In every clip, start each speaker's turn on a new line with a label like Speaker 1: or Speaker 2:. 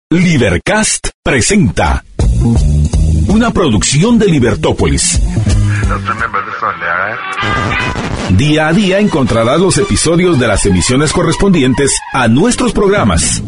Speaker 1: Libercast presenta una producción de Libertópolis. Día a día encontrarás los episodios de las emisiones correspondientes a nuestros programas.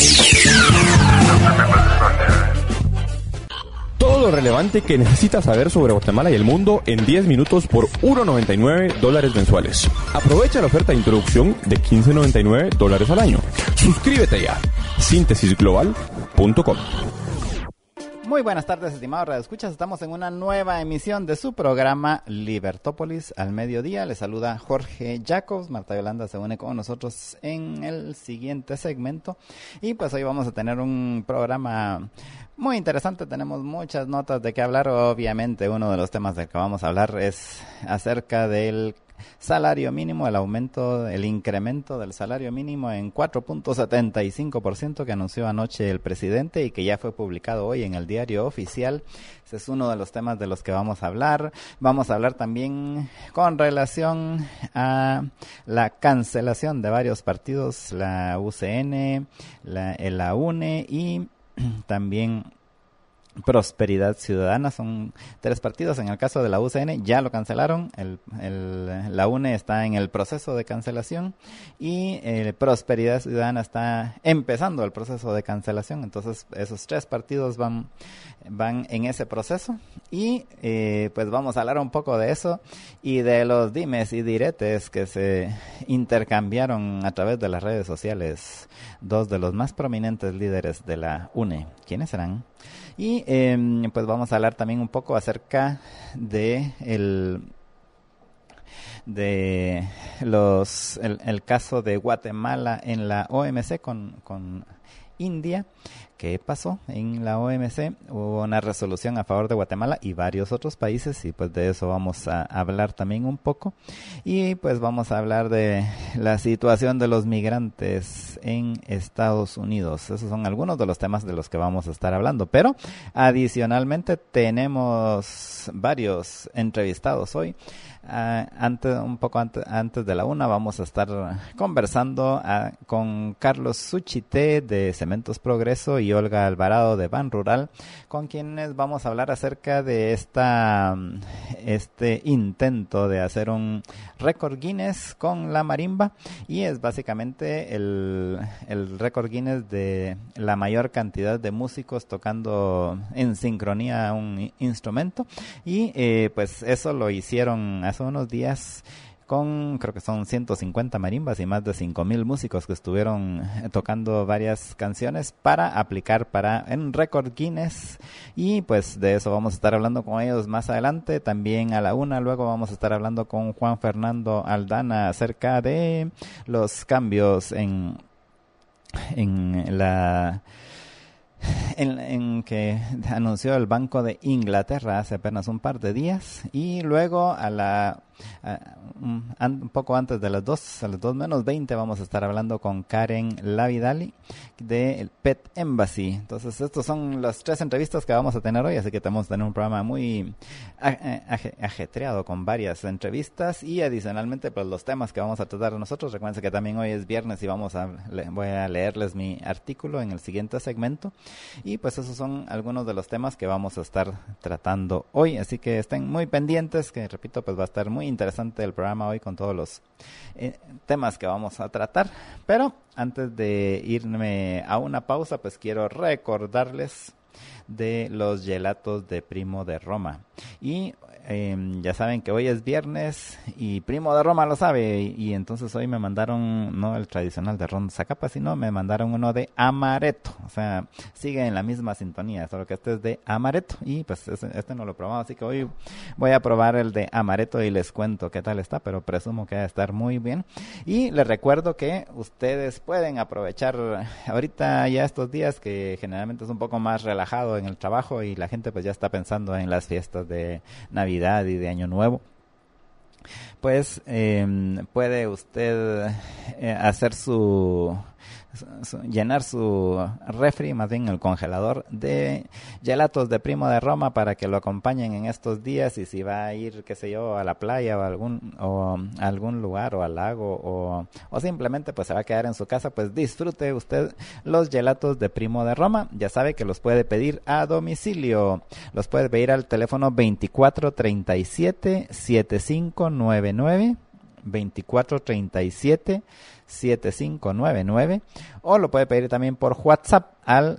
Speaker 2: Todo lo relevante que necesitas saber sobre Guatemala y el mundo en 10 minutos por $1.99 mensuales. Aprovecha la oferta de introducción de $15.99 al año. Suscríbete ya. Síntesisglobal.com.
Speaker 3: Muy buenas tardes, estimados radioescuchas. Estamos en una nueva emisión de su programa Libertópolis al mediodía. Les saluda Jorge Jacobs. Marta Yolanda se une con nosotros en el siguiente segmento. Y pues hoy vamos a tener un programa muy interesante. Tenemos muchas notas de qué hablar. Obviamente uno de los temas del que vamos a hablar es acerca del salario mínimo, el aumento, el incremento del salario mínimo en 4.75% que anunció anoche el presidente y que ya fue publicado hoy en el Diario Oficial. Ese es uno de los temas de los que vamos a hablar. Vamos a hablar también con relación a la cancelación de varios partidos, la UCN, la UNE y también Prosperidad Ciudadana. Son 3 partidos. En el caso de la UCN ya lo cancelaron, la UNE está en el proceso de cancelación y Prosperidad Ciudadana está empezando el proceso de cancelación. Entonces esos 3 partidos van en ese proceso y pues vamos a hablar un poco de eso y de los dimes y diretes que se intercambiaron a través de las redes sociales 2 de los más prominentes líderes de la UNE. ¿Quiénes serán? Y pues vamos a hablar también un poco acerca de el caso de Guatemala en la OMC con India. ¿Qué pasó en la OMC? Hubo una resolución a favor de Guatemala y varios otros países y pues de eso vamos a hablar también un poco. Y pues vamos a hablar de la situación de los migrantes en Estados Unidos. Esos son algunos de los temas de los que vamos a estar hablando. Pero adicionalmente tenemos varios entrevistados hoy. Antes de la 1 vamos a estar conversando con Carlos Suchité de Cementos Progreso y Olga Alvarado de Ban Rural, con quienes vamos a hablar acerca de este intento de hacer un récord Guinness con la marimba, y es básicamente el récord Guinness de la mayor cantidad de músicos tocando en sincronía un instrumento, y pues eso lo hicieron hace unos días con, creo que son 150 marimbas y más de 5,000 músicos que estuvieron tocando varias canciones para aplicar en récord Guinness, y pues de eso vamos a estar hablando con ellos más adelante, también a la 1. Luego vamos a estar hablando con Juan Fernando Aldana acerca de los cambios en que anunció el Banco de Inglaterra hace apenas un par de días, y luego un poco antes de las 2 menos 20 vamos a estar hablando con Karen Lavidali de Pet Embassy. Entonces estos son las 3 entrevistas que vamos a tener hoy, así que vamos a tener un programa muy ajetreado con varias entrevistas y adicionalmente pues los temas que vamos a tratar nosotros. Recuerden que también hoy es viernes y voy a leerles mi artículo en el siguiente segmento, y pues esos son algunos de los temas que vamos a estar tratando hoy, así que estén muy pendientes, que repito, pues va a estar muy interesante el programa hoy con todos los temas que vamos a tratar. Pero antes de irme a una pausa, pues quiero recordarles de los gelatos de Primo de Roma. Y ya saben que hoy es viernes y Primo de Roma lo sabe, y entonces hoy me mandaron no el tradicional de ron Zacapa, sino me mandaron uno de amaretto. O sea, sigue en la misma sintonía, solo que este es de amaretto y pues este no lo he probado, así que hoy voy a probar el de amaretto y les cuento qué tal está, pero presumo que va a estar muy bien. Y les recuerdo que ustedes pueden aprovechar ahorita ya estos días que generalmente es un poco más relajado en el trabajo y la gente pues ya está pensando en las fiestas de Navidad y de Año Nuevo. Pues puede usted hacer su llenar su refri, más bien el congelador, de gelatos de Primo de Roma para que lo acompañen en estos días, y si va a ir, qué sé yo, a la playa o a algún lugar o al lago o simplemente pues se va a quedar en su casa, pues disfrute usted los gelatos de Primo de Roma. Ya sabe que los puede pedir a domicilio. Los puede pedir al teléfono 2437-7599, 2437-7599, o lo puede pedir también por WhatsApp al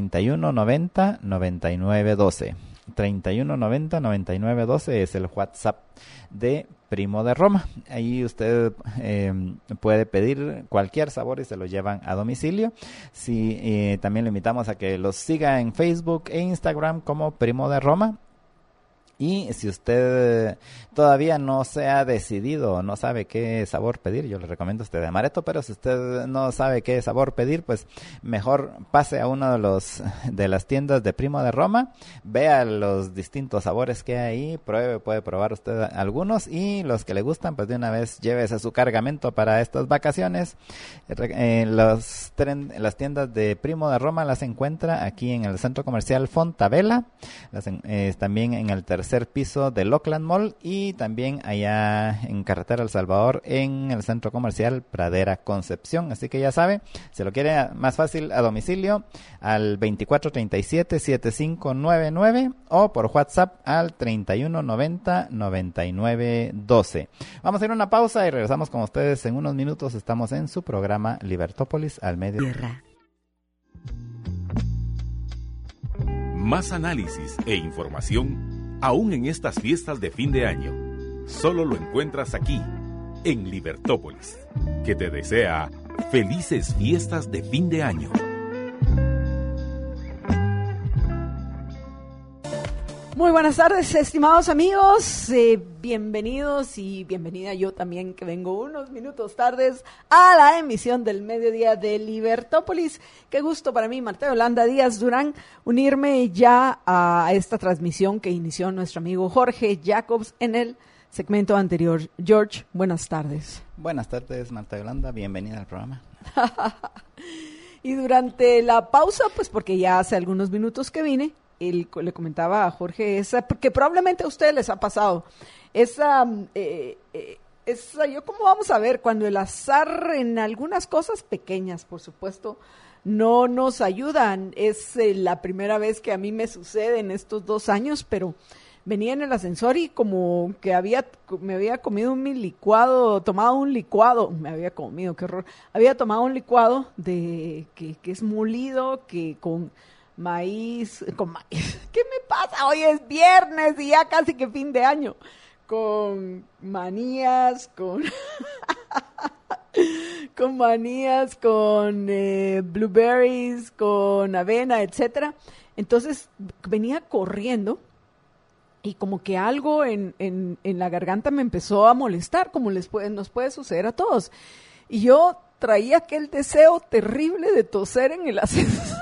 Speaker 3: 3190-9912. 3190-9912 es el WhatsApp de Primo de Roma. Ahí usted puede pedir cualquier sabor y se lo llevan a domicilio. También le invitamos a que los siga en Facebook e Instagram como Primo de Roma. Y si usted todavía no se ha decidido, no sabe qué sabor pedir, yo le recomiendo a usted de amaretto, pero si usted no sabe qué sabor pedir, pues mejor pase a uno de las tiendas de Primo de Roma, vea los distintos sabores que hay ahí, puede probar usted algunos, y los que le gustan, pues de una vez llévese su cargamento para estas vacaciones. Las tiendas de Primo de Roma las encuentra aquí en el Centro Comercial Fontavela, también en el tercer piso del Oakland Mall, y también allá en Carretera El Salvador en el Centro Comercial Pradera Concepción. Así que ya sabe, se lo quiere más fácil a domicilio al 2437-7599 o por WhatsApp al 3190-9912. Vamos a ir a una pausa y regresamos con ustedes en unos minutos. Estamos en su programa Libertópolis al mediodía.
Speaker 1: Más análisis e información aún en estas fiestas de fin de año. Solo lo encuentras aquí, en Libertópolis, que te desea felices fiestas de fin de año.
Speaker 4: Muy buenas tardes, estimados amigos, bienvenidos y bienvenida yo también, que vengo unos minutos tardes a la emisión del mediodía de Libertópolis. Qué gusto para mí, Marta Yolanda Díaz Durán, unirme ya a esta transmisión que inició nuestro amigo Jorge Jacobs en el segmento anterior. George, buenas tardes.
Speaker 3: Buenas tardes, Marta Yolanda, bienvenida al programa.
Speaker 4: Y durante la pausa, pues porque ya hace algunos minutos que vine, le comentaba a Jorge porque probablemente a ustedes les ha pasado esa yo cómo vamos a ver cuando el azar en algunas cosas pequeñas, por supuesto, no nos ayudan. Es la primera vez que a mí me sucede en estos 2 años, pero venía en el ascensor y como que me había comido tomado un licuado, había tomado un licuado que es molido, que con maíz, ¿qué me pasa? Hoy es viernes y ya casi que fin de año, con manías, con blueberries, con avena, etcétera. Entonces venía corriendo y como que algo en la garganta me empezó a molestar, como nos puede suceder a todos. Y yo traía aquel deseo terrible de toser en el ascensor.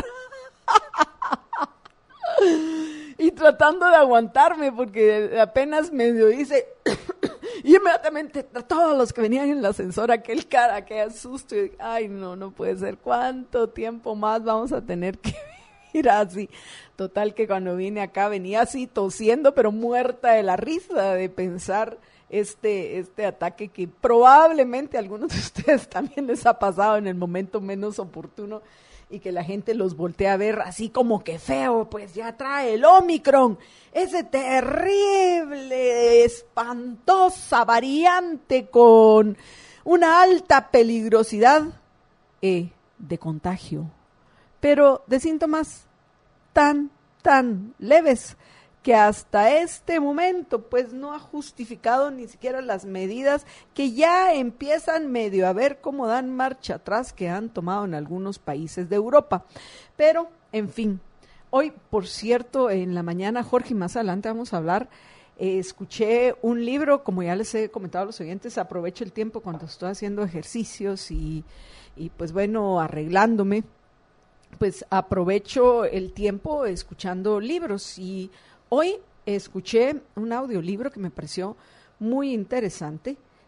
Speaker 4: Y tratando de aguantarme, porque apenas medio hice y inmediatamente a todos los que venían en el ascensor, aquel susto, y ay, no puede ser, ¿cuánto tiempo más vamos a tener que vivir así? Total que cuando vine acá venía así tosiendo, pero muerta de la risa de pensar este ataque que probablemente a algunos de ustedes también les ha pasado en el momento menos oportuno, y que la gente los voltea a ver así como que feo, pues ya trae el Omicron, ese terrible, espantosa variante con una alta peligrosidad de contagio, pero de síntomas tan leves que hasta este momento pues no ha justificado ni siquiera las medidas que ya empiezan medio a ver cómo dan marcha atrás que han tomado en algunos países de Europa. Pero, en fin, hoy, por cierto, en la mañana, Jorge, más adelante vamos a hablar, escuché un libro, como ya les he comentado a los oyentes, aprovecho el tiempo cuando estoy haciendo ejercicios y pues bueno, arreglándome, pues aprovecho el tiempo escuchando libros, y hoy escuché un audiolibro que me pareció muy interesante,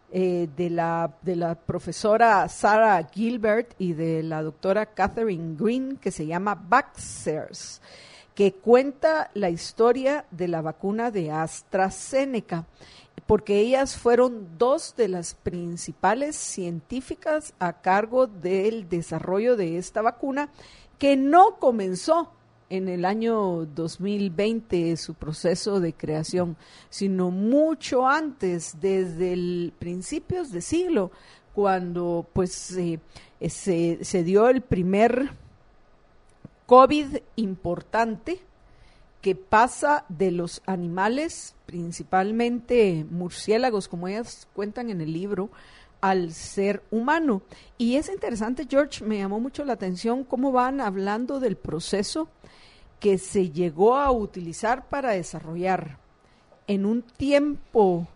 Speaker 4: de la profesora Sarah Gilbert y de la doctora Catherine Green, que se llama Vaxxers, que cuenta la historia de la vacuna de AstraZeneca, porque ellas fueron dos de las principales científicas a cargo del desarrollo de esta vacuna, que no comenzó en el año 2020 su proceso de creación, sino mucho antes, desde el principios de siglo, cuando pues se dio el primer COVID importante que pasa de los animales, principalmente murciélagos, como ellas cuentan en el libro, al ser humano. Y es interesante, George, me llamó mucho la atención cómo van hablando del proceso que se llegó a utilizar para desarrollar en un tiempo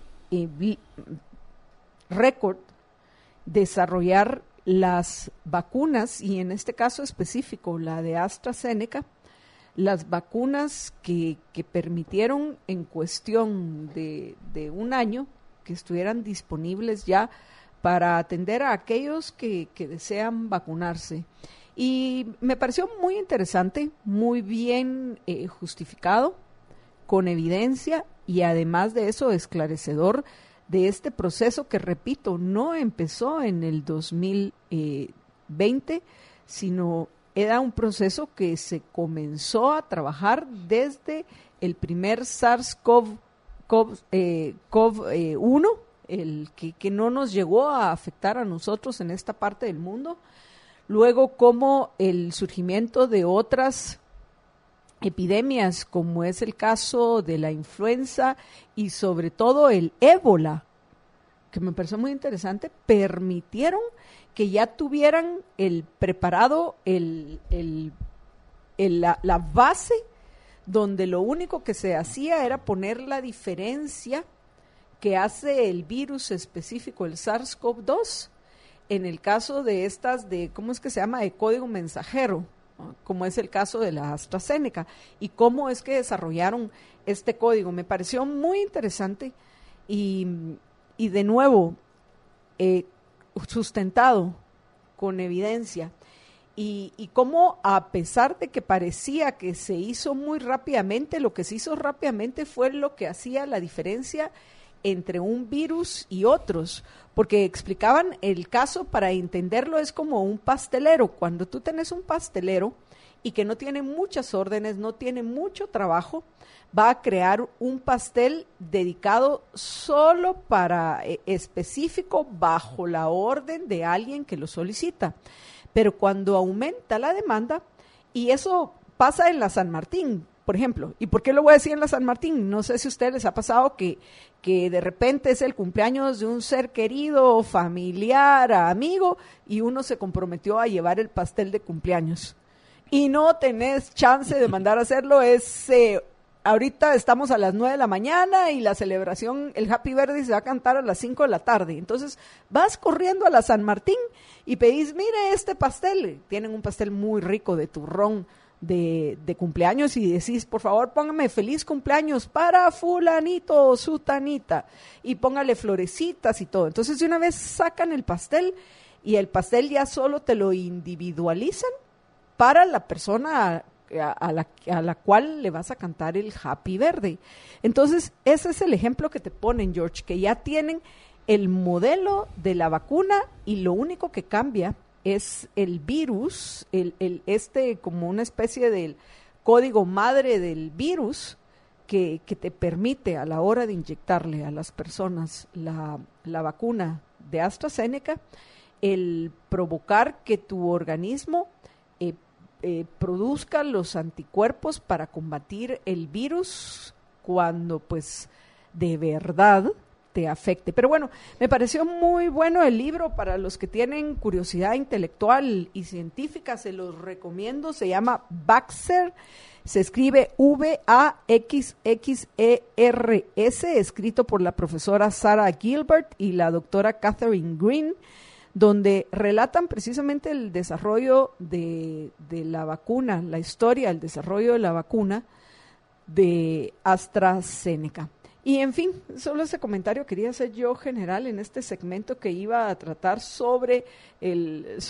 Speaker 4: récord, desarrollar las vacunas, y en este caso específico la de AstraZeneca, las vacunas que permitieron en cuestión de un año que estuvieran disponibles ya para atender a aquellos que desean vacunarse. Y me pareció muy interesante, muy bien justificado, con evidencia, y además de eso esclarecedor de este proceso que, repito, no empezó en el 2020, sino era un proceso que se comenzó a trabajar desde el primer SARS-CoV-1, el que no nos llegó a afectar a nosotros en esta parte del mundo. Luego, como el surgimiento de otras epidemias, como es el caso de la influenza y sobre todo el ébola, que me pareció muy interesante, permitieron que ya tuvieran preparado la base, donde lo único que se hacía era poner la diferencia que hace el virus específico, el SARS-CoV-2, en el caso de estas ¿cómo es que se llama?, de código mensajero, como es el caso de la AstraZeneca, y cómo es que desarrollaron este código. Me pareció muy interesante y de nuevo sustentado con evidencia, y cómo, a pesar de que parecía que se hizo muy rápidamente, lo que se hizo rápidamente fue lo que hacía la diferencia entre un virus y otros, porque explicaban el caso, para entenderlo, es como un pastelero. Cuando tú tenés un pastelero y que no tiene muchas órdenes, no tiene mucho trabajo, va a crear un pastel dedicado solo para específico, bajo la orden de alguien que lo solicita. Pero cuando aumenta la demanda, y eso pasa en la San Martín, por ejemplo. ¿Y por qué lo voy a decir en la San Martín? No sé si a ustedes les ha pasado que de repente es el cumpleaños de un ser querido, familiar, amigo, y uno se comprometió a llevar el pastel de cumpleaños. Y no tenés chance de mandar a hacerlo. Ahorita estamos a las 9 de la mañana y la celebración, el Happy Birthday, se va a cantar a las 5 de la tarde. Entonces vas corriendo a la San Martín y pedís, mire este pastel. Tienen un pastel muy rico de turrón de cumpleaños, y decís, por favor, póngame feliz cumpleaños para fulanito o sutanita, y póngale florecitas y todo. Entonces de una vez sacan el pastel, y el pastel ya solo te lo individualizan para la persona a la cual le vas a cantar el Happy Birthday. Entonces ese es el ejemplo que te ponen, George, que ya tienen el modelo de la vacuna, y lo único que cambia es el virus, como una especie del código madre del virus que te permite, a la hora de inyectarle a las personas la vacuna de AstraZeneca, el provocar que tu organismo produzca los anticuerpos para combatir el virus cuando pues de verdad te afecte. Pero bueno, me pareció muy bueno el libro. Para los que tienen curiosidad intelectual y científica, se los recomiendo. Se llama Vaxxer, se escribe Vaxxers, escrito por la profesora Sarah Gilbert y la doctora Catherine Green, donde relatan precisamente el desarrollo de la vacuna, la historia del desarrollo de la vacuna de AstraZeneca. Y en fin, solo ese comentario quería hacer yo general en este segmento que iba a tratar sobre el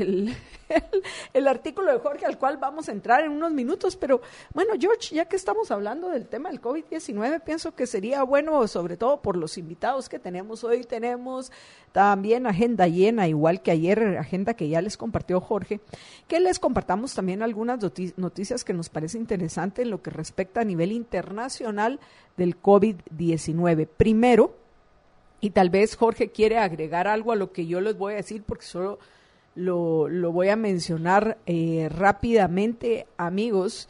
Speaker 4: artículo de Jorge, al cual vamos a entrar en unos minutos. Pero bueno, George, ya que estamos hablando del tema del COVID-19, pienso que sería bueno, sobre todo por los invitados que tenemos hoy. Tenemos también agenda llena, igual que ayer, agenda que ya les compartió Jorge, que les compartamos también algunas noticias que nos parece interesante en lo que respecta a nivel internacional del COVID-19. Primero, y tal vez Jorge quiere agregar algo a lo que yo les voy a decir, porque solo lo voy a mencionar rápidamente, amigos.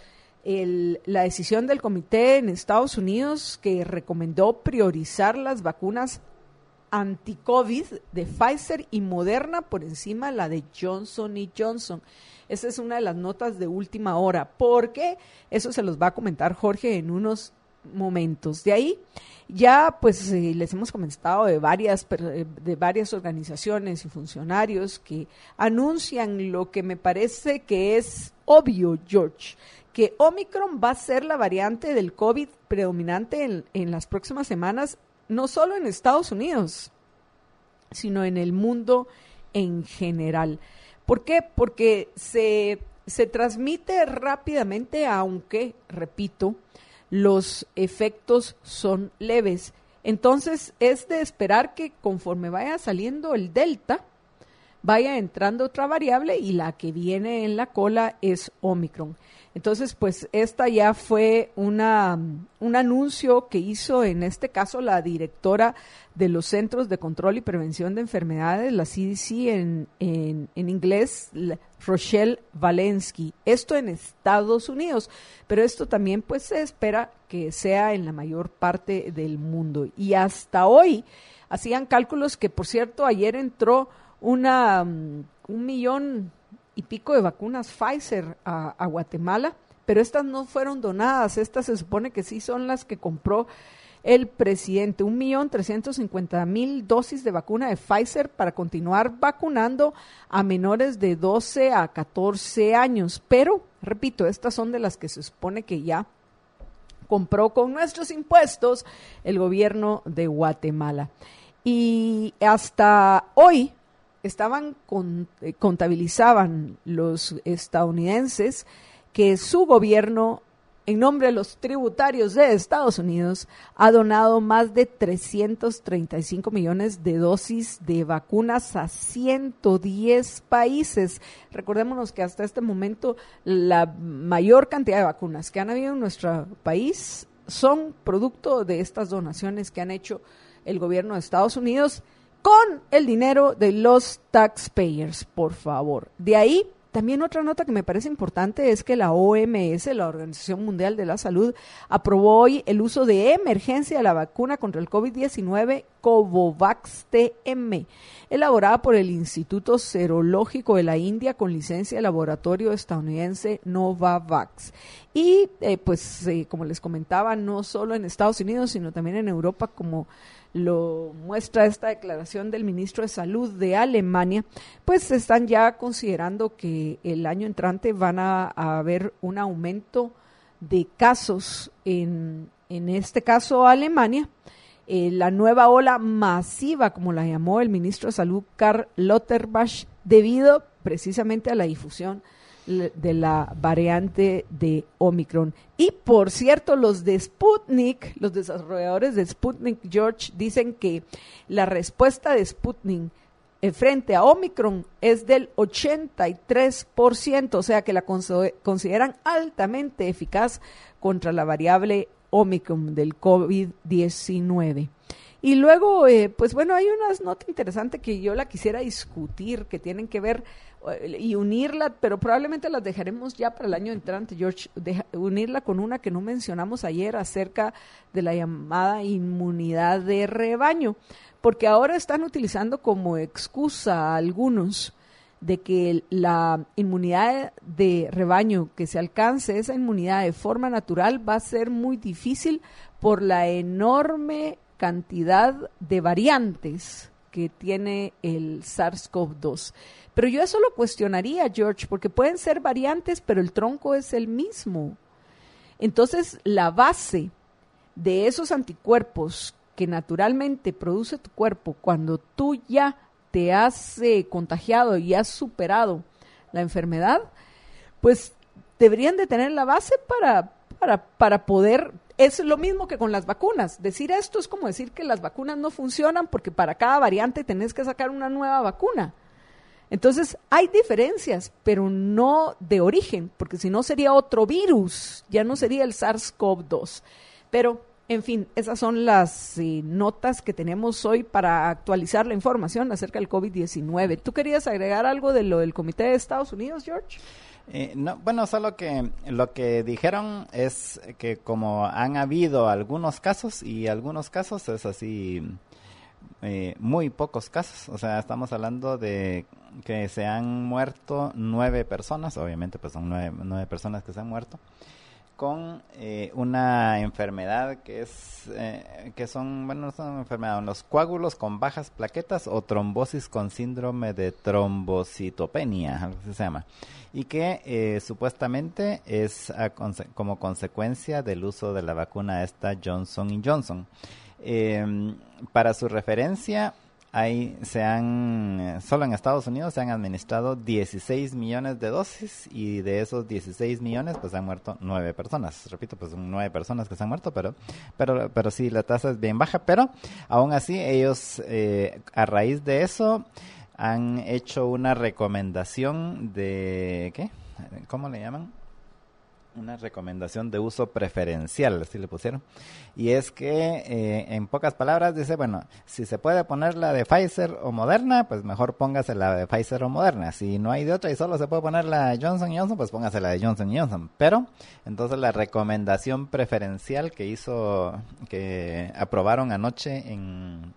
Speaker 4: La decisión del comité en Estados Unidos que recomendó priorizar las vacunas anti-COVID de Pfizer y Moderna por encima de la de Johnson & Johnson. Esa es una de las notas de última hora, porque eso se los va a comentar Jorge en unos momentos. De ahí ya pues les hemos comentado de varias organizaciones y funcionarios que anuncian lo que me parece que es obvio, George, que Omicron va a ser la variante del COVID predominante en las próximas semanas, no solo en Estados Unidos, sino en el mundo en general. ¿Por qué? Porque se transmite rápidamente, aunque, repito, los efectos son leves. Entonces, es de esperar que conforme vaya saliendo el Delta, vaya entrando otra variable y la que viene en la cola es Omicron. Entonces, pues esta ya fue un anuncio que hizo en este caso la directora de los Centros de Control y Prevención de Enfermedades, la CDC en inglés, Rochelle Walensky. Esto en Estados Unidos, pero esto también pues se espera que sea en la mayor parte del mundo. Y hasta hoy hacían cálculos que, por cierto, ayer entró 1,000,000 y pico de vacunas Pfizer a Guatemala, pero estas no fueron donadas, estas se supone que sí son las que compró el presidente. 1,350,000 dosis de vacuna de Pfizer para continuar vacunando a menores de 12 a 14 años, pero, repito, estas son de las que se supone que ya compró con nuestros impuestos el gobierno de Guatemala. Y hasta hoy contabilizaban los estadounidenses que su gobierno, en nombre de los tributarios de Estados Unidos, ha donado más de 335 millones de dosis de vacunas a 110 países. Recordémonos que hasta este momento la mayor cantidad de vacunas que han habido en nuestro país son producto de estas donaciones que han hecho el gobierno de Estados Unidos con el dinero de los taxpayers, por favor. De ahí, también otra nota que me parece importante es que la OMS, la Organización Mundial de la Salud, aprobó hoy el uso de emergencia de la vacuna contra el COVID-19 Covovax-TM, elaborada por el Instituto Serológico de la India con licencia de laboratorio estadounidense Novavax. Y como les comentaba, no solo en Estados Unidos, sino también en Europa, como lo muestra esta declaración del ministro de Salud de Alemania, pues están ya considerando que el año entrante van a haber un aumento de casos en este caso Alemania. La nueva ola masiva, como la llamó el ministro de Salud Karl Lauterbach, debido precisamente a la difusión de la variante de Omicron. Y por cierto, los de Sputnik, los desarrolladores de Sputnik, George, dicen que la respuesta de Sputnik frente a Omicron es del 83%, o sea que la consideran altamente eficaz contra la variable Omicron del COVID-19. Y luego, hay unas notas interesantes que yo la quisiera discutir, que tienen que ver y unirla, pero probablemente las dejaremos ya para el año entrante, George, unirla con una que no mencionamos ayer acerca de la llamada inmunidad de rebaño, porque ahora están utilizando como excusa a algunos de que la inmunidad de rebaño, que se alcance esa inmunidad de forma natural, va a ser muy difícil por la enorme cantidad de variantes que tiene el SARS-CoV-2. Pero yo eso lo cuestionaría, George, porque pueden ser variantes, pero el tronco es el mismo. Entonces, la base de esos anticuerpos que naturalmente produce tu cuerpo cuando tú ya te has contagiado y has superado la enfermedad, pues deberían de tener la base para poder. Es lo mismo que con las vacunas. Decir esto es como decir que las vacunas no funcionan porque para cada variante tenés que sacar una nueva vacuna. Entonces, hay diferencias, pero no de origen, porque si no sería otro virus, ya no sería el SARS-CoV-2. Pero, en fin, esas son las notas que tenemos hoy para actualizar la información acerca del COVID-19. ¿Tú querías agregar algo de lo del Comité de Estados Unidos, George?
Speaker 3: No, bueno, solo que lo que dijeron es que como han habido algunos casos, y algunos casos es así, muy pocos casos, o sea, estamos hablando de que se han muerto 9 personas, obviamente pues son 9 personas que se han muerto, con una enfermedad que son, bueno, no son enfermedades, los coágulos con bajas plaquetas o trombosis con síndrome de trombocitopenia, algo así se llama, y que supuestamente es como consecuencia del uso de la vacuna esta Johnson & Johnson. Para su referencia, solo en Estados Unidos se han administrado 16 millones de dosis y de esos 16 millones pues han muerto 9 personas. Repito, pues son 9 personas que se han muerto, pero sí, la tasa es bien baja, pero aún así ellos a raíz de eso han hecho una recomendación de, ¿qué? ¿Cómo le llaman? Una recomendación de uso preferencial, así le pusieron, y es que en pocas palabras dice, bueno, si se puede poner la de Pfizer o Moderna, pues mejor póngase la de Pfizer o Moderna, si no hay de otra y solo se puede poner la de Johnson & Johnson, pues póngase la de Johnson & Johnson, pero entonces la recomendación preferencial que aprobaron anoche en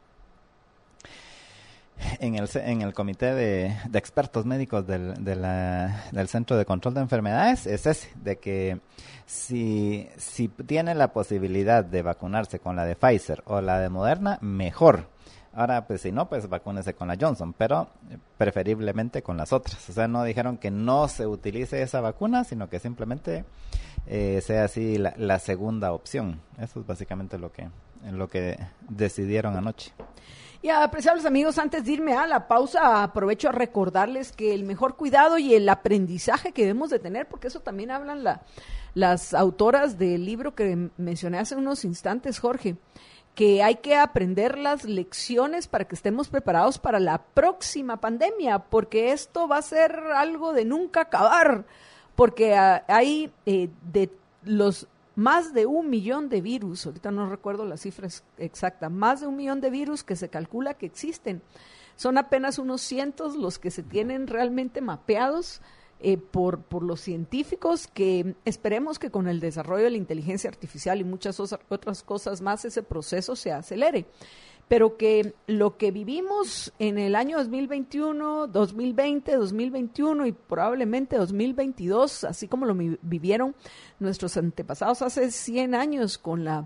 Speaker 3: el comité de expertos médicos del Centro de Control de Enfermedades es ese, de que si tiene la posibilidad de vacunarse con la de Pfizer o la de Moderna, mejor. Ahora, pues si no, pues vacúnese con la Johnson, pero preferiblemente con las otras. O sea, no dijeron que no se utilice esa vacuna, sino que simplemente sea así la segunda opción. Eso es básicamente lo que decidieron anoche.
Speaker 4: Y apreciables amigos, antes de irme a la pausa, aprovecho a recordarles que el mejor cuidado y el aprendizaje que debemos de tener, porque eso también hablan las autoras del libro que mencioné hace unos instantes, Jorge, que hay que aprender las lecciones para que estemos preparados para la próxima pandemia, porque esto va a ser algo de nunca acabar, porque hay de los más de 1 millón de virus, ahorita no recuerdo la cifra exacta, más de 1 millón de virus que se calcula que existen. Son apenas unos cientos los que se tienen realmente mapeados por los científicos, que esperemos que con el desarrollo de la inteligencia artificial y muchas otras cosas más ese proceso se acelere. Pero que lo que vivimos en el año 2021, 2020, 2021 y probablemente 2022, así como lo vivieron nuestros antepasados hace 100 años con la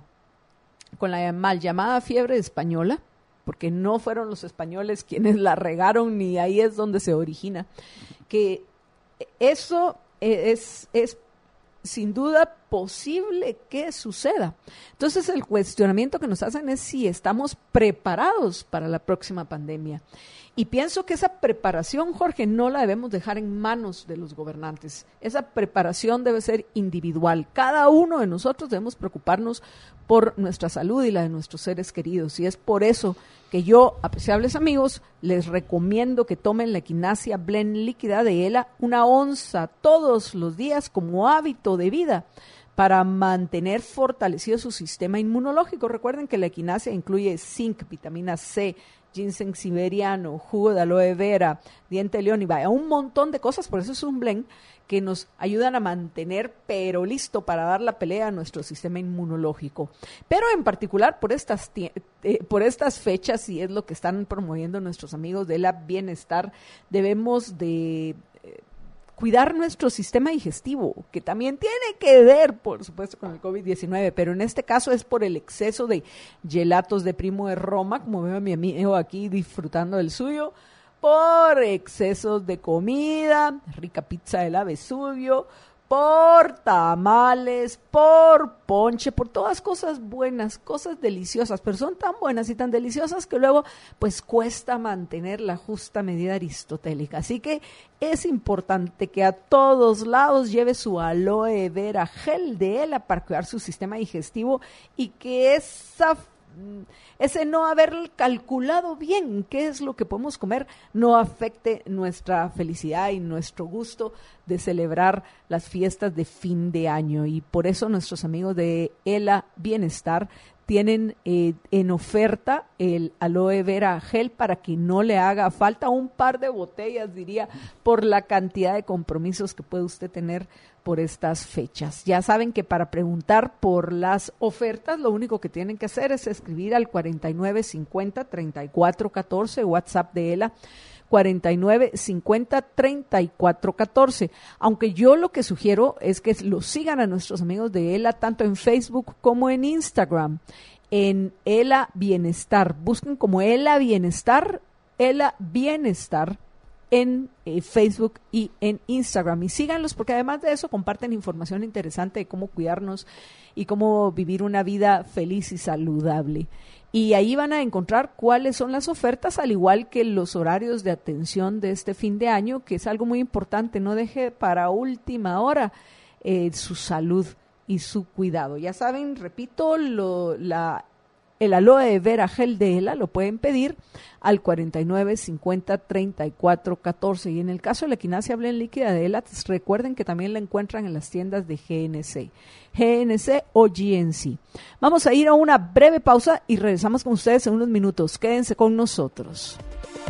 Speaker 4: mal llamada fiebre española, porque no fueron los españoles quienes la regaron, ni ahí es donde se origina, que eso es sin duda posible que suceda. Entonces el cuestionamiento que nos hacen es si estamos preparados para la próxima pandemia. Y pienso que esa preparación, Jorge, no la debemos dejar en manos de los gobernantes. Esa preparación debe ser individual. Cada uno de nosotros debemos preocuparnos por nuestra salud y la de nuestros seres queridos. Y es por eso que yo, apreciables amigos, les recomiendo que tomen la Equinacia Blend líquida de ELA, 1 onza todos los días como hábito de vida para mantener fortalecido su sistema inmunológico. Recuerden que la Equinacia incluye zinc, vitamina C, ginseng siberiano, jugo de aloe vera, diente de león y vaya, un montón de cosas. Por eso es un blend que nos ayudan a mantener, pero listo para dar la pelea a nuestro sistema inmunológico. Pero en particular por estas fechas, y es lo que están promoviendo nuestros amigos de la Bienestar, debemos de cuidar nuestro sistema digestivo, que también tiene que ver, por supuesto, con el COVID-19, pero en este caso es por el exceso de gelatos de Primo de Roma, como veo a mi amigo aquí disfrutando del suyo, por excesos de comida, rica pizza de la Vesubio, por tamales, por ponche, por todas cosas buenas, cosas deliciosas, pero son tan buenas y tan deliciosas que luego pues cuesta mantener la justa medida aristotélica. Así que es importante que a todos lados lleve su aloe vera gel de ELA para cuidar su sistema digestivo y que ese no haber calculado bien qué es lo que podemos comer no afecte nuestra felicidad y nuestro gusto de celebrar las fiestas de fin de año. Y por eso nuestros amigos de ELA Bienestar tienen en oferta el aloe vera gel para que no le haga falta un par de botellas, diría, por la cantidad de compromisos que puede usted tener por estas fechas. Ya saben que para preguntar por las ofertas, lo único que tienen que hacer es escribir al 4950-3414, WhatsApp de ELA, 4950-3414. Aunque yo lo que sugiero es que lo sigan a nuestros amigos de ELA, tanto en Facebook como en Instagram, en ELA Bienestar. Busquen como ELA Bienestar en Facebook y en Instagram, y síganlos porque además de eso comparten información interesante de cómo cuidarnos y cómo vivir una vida feliz y saludable. Y ahí van a encontrar cuáles son las ofertas, al igual que los horarios de atención de este fin de año, que es algo muy importante. No deje para última hora su salud y su cuidado. Ya saben, repito, el aloe vera gel de ELA lo pueden pedir al 4950-3414. Y en el caso de la equinacia Blend líquida de ELA, recuerden que también la encuentran en las tiendas de GNC o GNC. Vamos a ir a una breve pausa y regresamos con ustedes en unos minutos. Quédense con nosotros.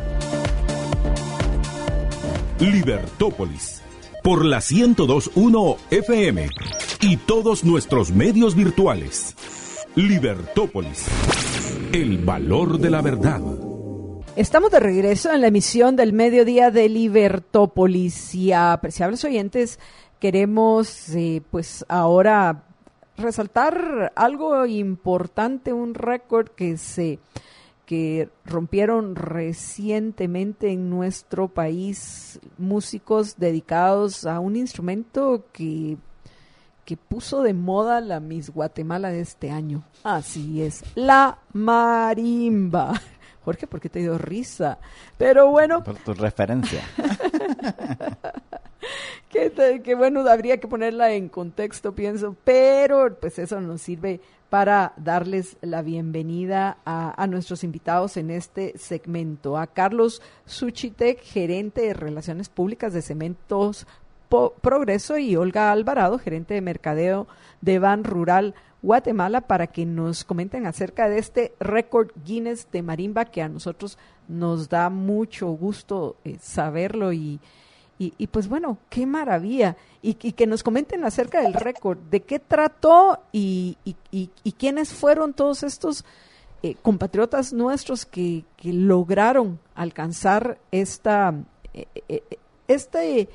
Speaker 1: Libertópolis, por la 102.1 FM y todos nuestros medios virtuales. Libertópolis, el valor de la verdad.
Speaker 4: Estamos de regreso en la emisión del mediodía de Libertópolis y, apreciables oyentes, queremos pues ahora resaltar algo importante, un récord que rompieron recientemente en nuestro país músicos dedicados a un instrumento que puso de moda la Miss Guatemala de este año. Así es, la marimba. Jorge, ¿por qué te dio risa? Pero bueno.
Speaker 3: Por tu referencia.
Speaker 4: que bueno, habría que ponerla en contexto, pienso, pero pues eso nos sirve para darles la bienvenida a nuestros invitados en este segmento. A Carlos Suchitek, gerente de Relaciones Públicas de Cementos Progreso, y Olga Alvarado, gerente de mercadeo de Ban Rural Guatemala, para que nos comenten acerca de este récord Guinness de marimba, que a nosotros nos da mucho gusto saberlo y pues bueno, qué maravilla, y que nos comenten acerca del récord, de qué trató y quiénes fueron todos estos compatriotas nuestros que lograron alcanzar este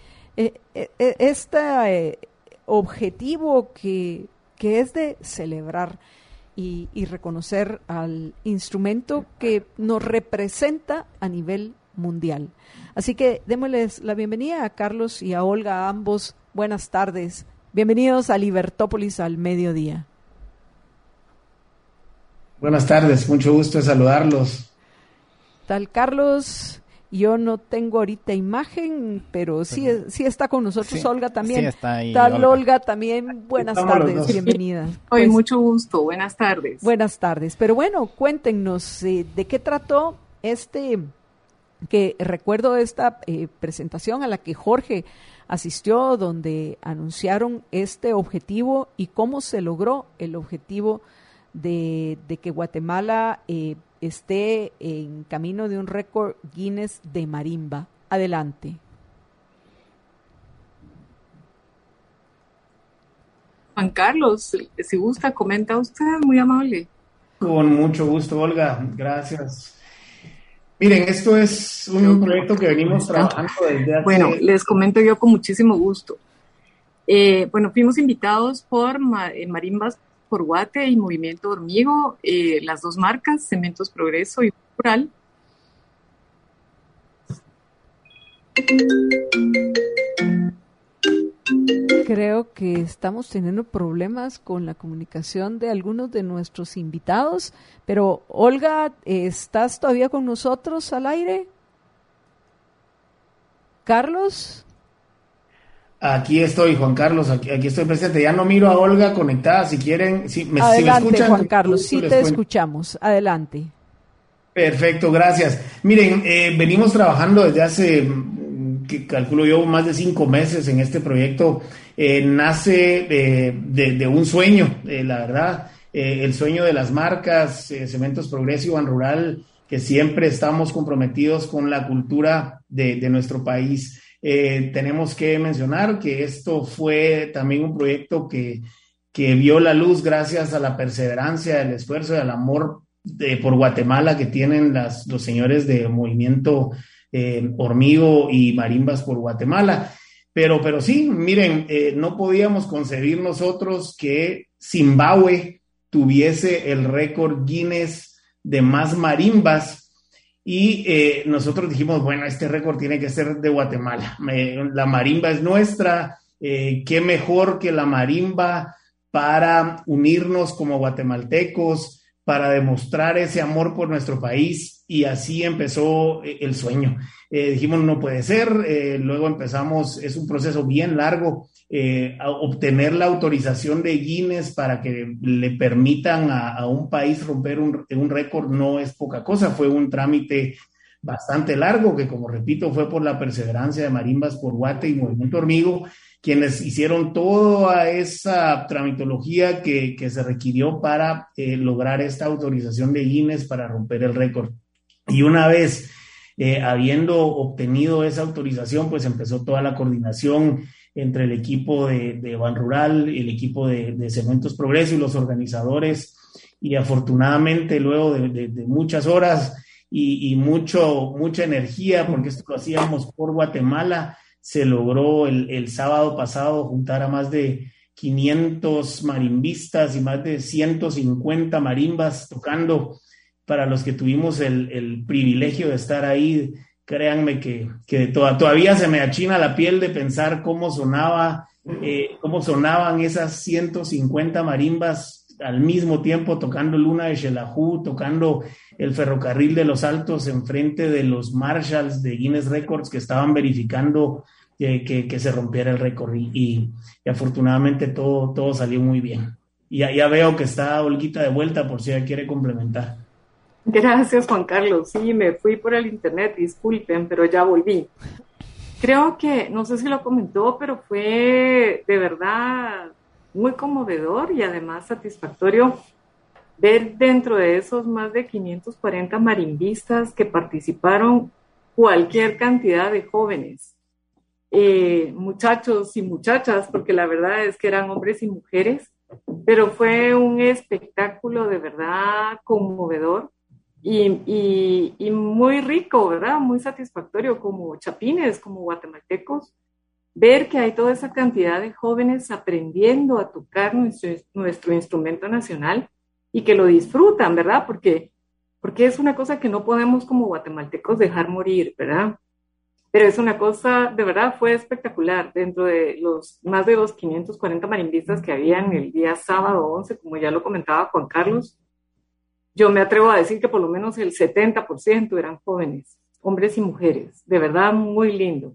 Speaker 4: objetivo que es de celebrar y reconocer al instrumento que nos representa a nivel mundial. Así que démosles la bienvenida a Carlos y a Olga, a ambos. Buenas tardes. Bienvenidos a Libertópolis al mediodía.
Speaker 5: Buenas tardes, mucho gusto de saludarlos.
Speaker 4: Tal Carlos. Yo no tengo ahorita imagen, pero sí está con nosotros, sí, Olga también.
Speaker 3: Sí, está ahí,
Speaker 4: Tal Olga también. Buenas tardes, bienvenida.
Speaker 6: Hoy mucho gusto, buenas tardes.
Speaker 4: Buenas tardes. Pero bueno, cuéntenos de qué trató que recuerdo esta presentación a la que Jorge asistió, donde anunciaron este objetivo y cómo se logró el objetivo de que Guatemala esté en camino de un récord Guinness de marimba. Adelante.
Speaker 6: Juan Carlos, si gusta, comenta usted, muy amable.
Speaker 5: Con mucho gusto, Olga, gracias. Miren, esto es un proyecto que venimos trabajando desde hace...
Speaker 6: Bueno, les comento yo con muchísimo gusto. Fuimos invitados por Marimbas por Guate y Movimiento Hormigo, las dos marcas, Cementos Progreso y Rural.
Speaker 4: Creo que estamos teniendo problemas con la comunicación de algunos de nuestros invitados, pero Olga, ¿estás todavía con nosotros al aire? ¿Carlos?
Speaker 5: Aquí estoy, Juan Carlos, aquí estoy presente. Ya no miro a Olga conectada, si quieren, si me
Speaker 4: Adelante,
Speaker 5: escuchan.
Speaker 4: Juan Carlos, sí te escuchamos. Adelante.
Speaker 5: Perfecto, gracias. Miren, venimos trabajando desde hace, que calculo yo, más de 5 meses en este proyecto. Nace de un sueño, la verdad, el sueño de las marcas, Cementos Progreso y Banrural, que siempre estamos comprometidos con la cultura de nuestro país. Tenemos que mencionar que esto fue también un proyecto que vio la luz gracias a la perseverancia, el esfuerzo y al amor por Guatemala que tienen los señores de Movimiento Hormigo y Marimbas por Guatemala. Pero sí, miren, no podíamos concebir nosotros que Zimbabue tuviese el récord Guinness de más marimbas y nosotros dijimos, bueno, este récord tiene que ser de Guatemala. La marimba es nuestra, qué mejor que la marimba para unirnos como guatemaltecos, para demostrar ese amor por nuestro país, y así empezó el sueño. Dijimos, no puede ser, luego empezamos, es un proceso bien largo, a obtener la autorización de Guinness para que le permitan a un país romper un récord no es poca cosa, fue un trámite bastante largo que, como repito, fue por la perseverancia de Marimbas por Guate y Movimiento Hormigo, quienes hicieron toda esa tramitología que se requirió para lograr esta autorización de Guinness para romper el récord. Y una vez habiendo obtenido esa autorización, pues empezó toda la coordinación entre el equipo de Banrural, el equipo de Cementos Progreso y los organizadores, y afortunadamente luego de muchas horas y mucha energía, porque esto lo hacíamos por Guatemala, se logró el sábado pasado juntar a más de 500 marimbistas y más de 150 marimbas tocando. Para los que tuvimos el privilegio de estar ahí, créanme que todavía se me achina la piel de pensar cómo sonaban esas 150 marimbas al mismo tiempo, tocando Luna de Xelajú, tocando el Ferrocarril de los Altos enfrente de los Marshalls de Guinness Records que estaban verificando que se rompiera el récord, y afortunadamente todo salió muy bien. Y ya veo que está Olguita de vuelta por si ella quiere complementar.
Speaker 6: Gracias, Juan Carlos. Sí, me fui por el internet, disculpen, pero ya volví. Creo que, no sé si lo comentó, pero fue de verdad muy conmovedor y además satisfactorio ver dentro de esos más de 540 marimbistas que participaron cualquier cantidad de jóvenes, muchachos y muchachas, porque la verdad es que eran hombres y mujeres, pero fue un espectáculo de verdad conmovedor y muy rico, ¿verdad? Muy satisfactorio como chapines, como guatemaltecos, ver que hay toda esa cantidad de jóvenes aprendiendo a tocar nuestro instrumento nacional y que lo disfrutan, ¿verdad? Porque es una cosa que no podemos como guatemaltecos dejar morir, ¿verdad? Pero es una cosa, de verdad, fue espectacular. Dentro de más de los 540 marimbistas que habían el día sábado 11, como ya lo comentaba Juan Carlos, yo me atrevo a decir que por lo menos el 70% eran jóvenes, hombres y mujeres. De verdad, muy lindo.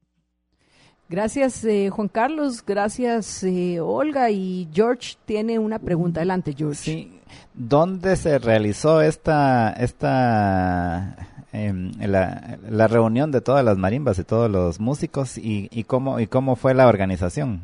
Speaker 4: Gracias, Juan Carlos. Gracias, Olga. Y George tiene una pregunta. Adelante, George.
Speaker 3: Sí. ¿Dónde se realizó la reunión de todas las marimbas y todos los músicos y cómo fue la organización?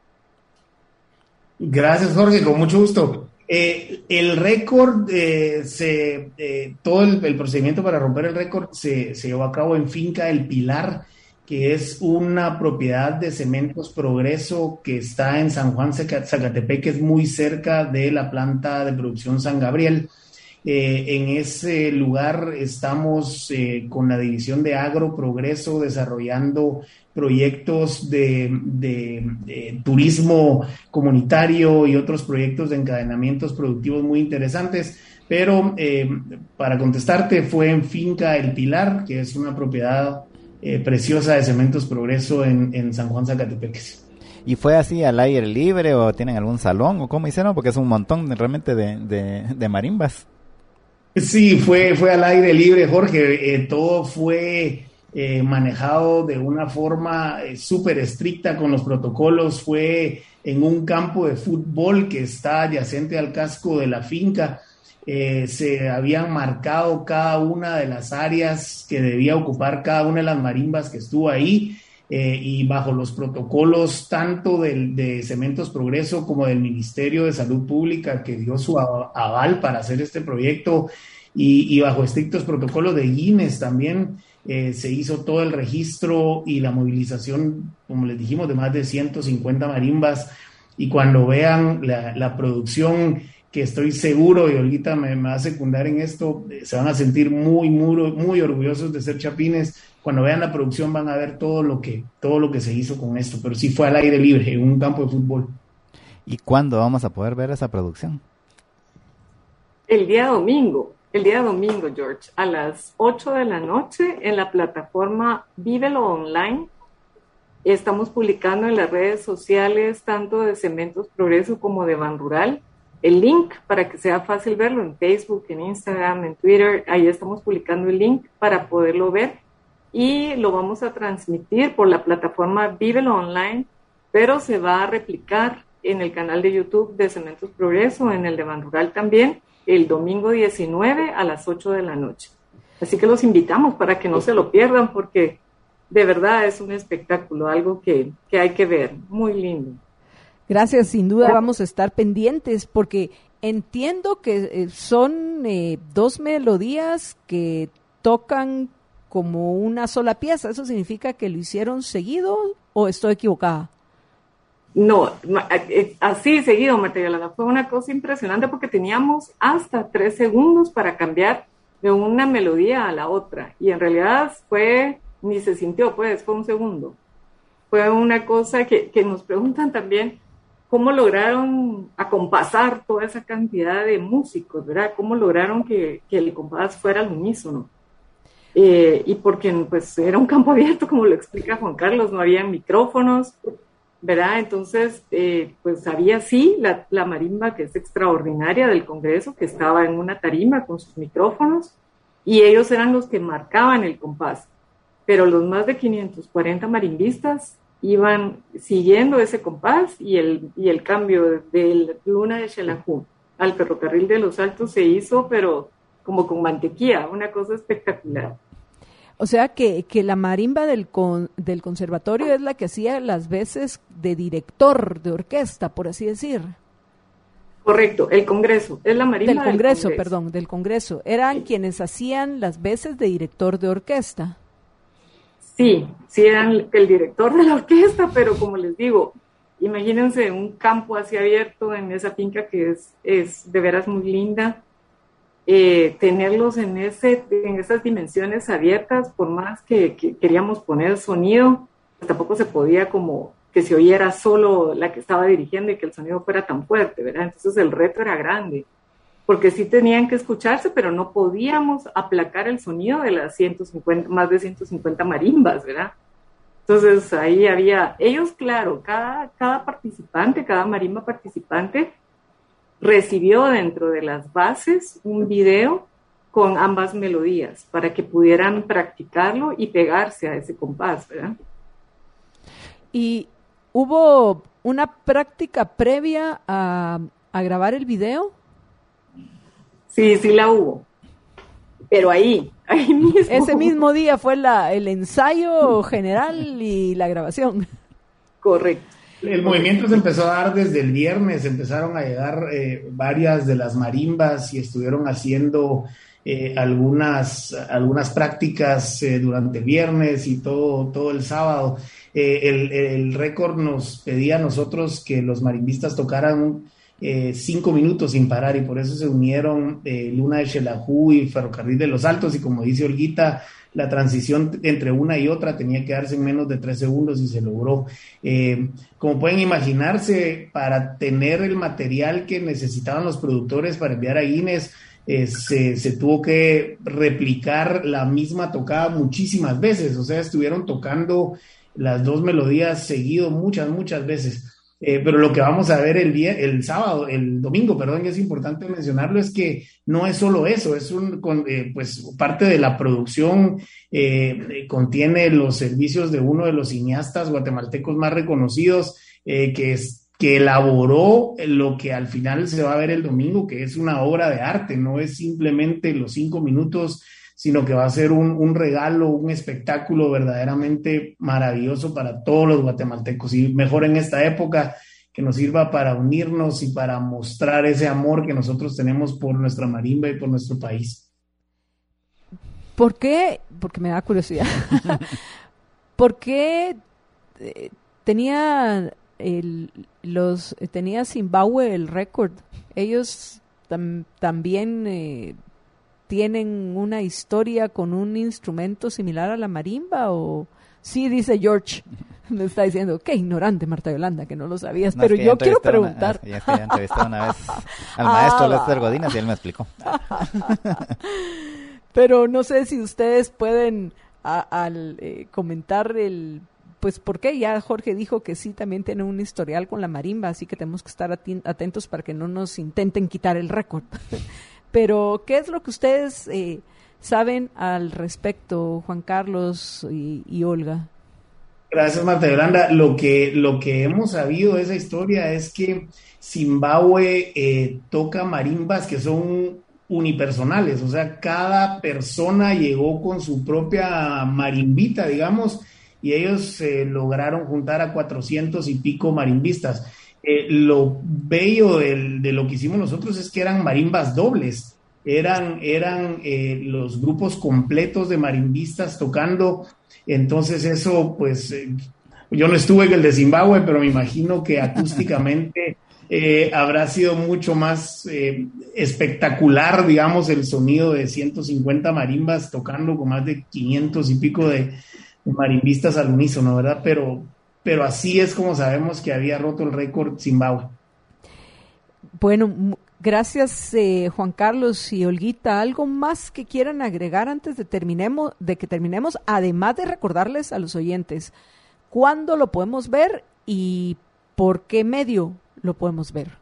Speaker 5: Gracias, Jorge, con mucho gusto. El récord, todo el procedimiento para romper el récord se llevó a cabo en Finca El Pilar, que es una propiedad de Cementos Progreso que está en San Juan Zacatepec, que es muy cerca de la planta de producción San Gabriel. En ese lugar estamos con la división de Agro Progreso desarrollando proyectos de turismo comunitario y otros proyectos de encadenamientos productivos muy interesantes, pero para contestarte, fue en Finca El Pilar, que es una propiedad preciosa de Cementos Progreso en San Juan Zacatepec.
Speaker 3: ¿Y fue así al aire libre o tienen algún salón o cómo hicieron? Porque es un montón realmente de marimbas.
Speaker 5: Sí, fue al aire libre, Jorge. Todo fue manejado de una forma súper estricta con los protocolos. Fue en un campo de fútbol que está adyacente al casco de la finca. Se habían marcado cada una de las áreas que debía ocupar cada una de las marimbas que estuvo ahí. Y bajo los protocolos tanto de Cementos Progreso como del Ministerio de Salud Pública, que dio su aval para hacer este proyecto, y bajo estrictos protocolos de Guinness también, se hizo todo el registro y la movilización, como les dijimos, de más de 150 marimbas. Y cuando vean la producción, que estoy seguro, y Olguita me va a secundar en esto, se van a sentir muy, muy, muy orgullosos de ser chapines. Cuando vean la producción van a ver todo lo que se hizo con esto, pero sí fue al aire libre, en un campo de fútbol.
Speaker 3: ¿Y cuándo vamos a poder ver esa producción?
Speaker 6: El día domingo, George, a las 8 de la noche en la plataforma Vívelo Online. Estamos publicando en las redes sociales, tanto de Cementos Progreso como de Banrural, el link para que sea fácil verlo en Facebook, en Instagram, en Twitter. Ahí estamos publicando el link para poderlo ver. Y lo vamos a transmitir por la plataforma Vívelo Online, pero se va a replicar en el canal de YouTube de Cementos Progreso, en el de Banrural también, el domingo 19 a las 8 de la noche. Así que los invitamos para que no se lo pierdan, porque de verdad es un espectáculo, algo que hay que ver, muy lindo.
Speaker 4: Gracias, sin duda vamos a estar pendientes, porque entiendo que son 2 melodías que tocan como una sola pieza. ¿Eso significa que lo hicieron seguido o estoy equivocada?
Speaker 6: No, así seguido, Marta Yolanda. Fue una cosa impresionante porque teníamos hasta 3 segundos para cambiar de una melodía a la otra. Y en realidad ni se sintió, fue un segundo. Fue una cosa que nos preguntan también, ¿cómo lograron acompasar toda esa cantidad de músicos, verdad? ¿Cómo lograron que el compás fuera al unísono? Y porque pues era un campo abierto, como lo explica Juan Carlos, no había micrófonos, ¿verdad? Entonces, pues había sí la marimba, que es extraordinaria, del Congreso, que estaba en una tarima con sus micrófonos, y ellos eran los que marcaban el compás, pero los más de 540 marimbistas iban siguiendo ese compás, y el cambio de Luna de Xelajú al Ferrocarril de los Altos se hizo, pero como con mantequilla, una cosa espectacular.
Speaker 4: O sea que la marimba del conservatorio es la que hacía las veces de director de orquesta, por así decir.
Speaker 6: Correcto, el Congreso, es la marimba
Speaker 4: del Congreso. Eran quienes hacían las veces de director de orquesta.
Speaker 6: Sí, eran el director de la orquesta, pero como les digo, imagínense un campo así abierto en esa finca que es de veras muy linda. Tenerlos en esas dimensiones abiertas, por más que queríamos poner sonido, pues tampoco se podía como que se oyera solo la que estaba dirigiendo y que el sonido fuera tan fuerte, ¿verdad? Entonces el reto era grande, porque sí tenían que escucharse, pero no podíamos aplacar el sonido de las más de 150 marimbas, ¿verdad? Entonces ahí había, ellos, claro, cada participante, cada marimba participante recibió dentro de las bases un video con ambas melodías para que pudieran practicarlo y pegarse a ese compás, ¿verdad?
Speaker 4: ¿Y hubo una práctica previa a grabar el video?
Speaker 6: Sí la hubo, pero ahí mismo.
Speaker 4: Ese mismo día fue el ensayo general y la grabación.
Speaker 6: Correcto.
Speaker 5: El movimiento se empezó a dar desde el viernes, empezaron a llegar varias de las marimbas y estuvieron haciendo algunas prácticas durante el viernes y todo el sábado. El récord nos pedía a nosotros que los marimbistas tocaran 5 minutos sin parar, y por eso se unieron Luna de Xelajú y Ferrocarril de los Altos, y como dice Olguita, la transición entre una y otra tenía que darse en menos de 3 segundos y se logró. Como pueden imaginarse, para tener el material que necesitaban los productores para enviar a Guinness, se tuvo que replicar la misma tocada muchísimas veces. O sea, estuvieron tocando las dos melodías seguido muchas veces. Pero lo que vamos a ver el domingo, perdón, es importante mencionarlo, es que no es solo eso, es pues parte de la producción, contiene los servicios de uno de los cineastas guatemaltecos más reconocidos, que elaboró lo que al final se va a ver el domingo, que es una obra de arte, no es simplemente los 5 minutos, sino que va a ser un regalo, un espectáculo verdaderamente maravilloso para todos los guatemaltecos, y mejor en esta época, que nos sirva para unirnos y para mostrar ese amor que nosotros tenemos por nuestra marimba y por nuestro país.
Speaker 4: ¿Por qué? Porque me da curiosidad. ¿Por qué tenía Zimbabue el récord? Ellos también tienen una historia con un instrumento similar a la marimba, o sí, dice George, me está diciendo, qué ignorante, Marta Yolanda, que no lo sabías, pero yo quiero preguntar.
Speaker 3: Ya entrevisté una vez al maestro Lester Godínez y él me explicó.
Speaker 4: Pero no sé si ustedes pueden comentar pues por qué. Ya Jorge dijo que sí, también tiene un historial con la marimba, así que tenemos que estar atentos para que no nos intenten quitar el récord. Pero, ¿qué es lo que ustedes saben al respecto, Juan Carlos y Olga?
Speaker 5: Gracias, Marta Yolanda. Lo que hemos sabido de esa historia es que Zimbabue toca marimbas que son unipersonales, o sea, cada persona llegó con su propia marimbita, digamos, y ellos lograron juntar a 400 y pico marimbistas. Lo bello de lo que hicimos nosotros es que eran marimbas dobles, eran los grupos completos de marimbistas tocando. Entonces eso, pues, yo no estuve en el de Zimbabue, pero me imagino que acústicamente habrá sido mucho más espectacular, digamos, el sonido de 150 marimbas tocando con más de 500 y pico de marimbistas al unísono, ¿verdad? Pero así es como sabemos que había roto el récord Zimbabue.
Speaker 4: Bueno, gracias Juan Carlos y Olguita. ¿Algo más que quieran agregar antes de que terminemos? Además de recordarles a los oyentes cuándo lo podemos ver y por qué medio lo podemos ver.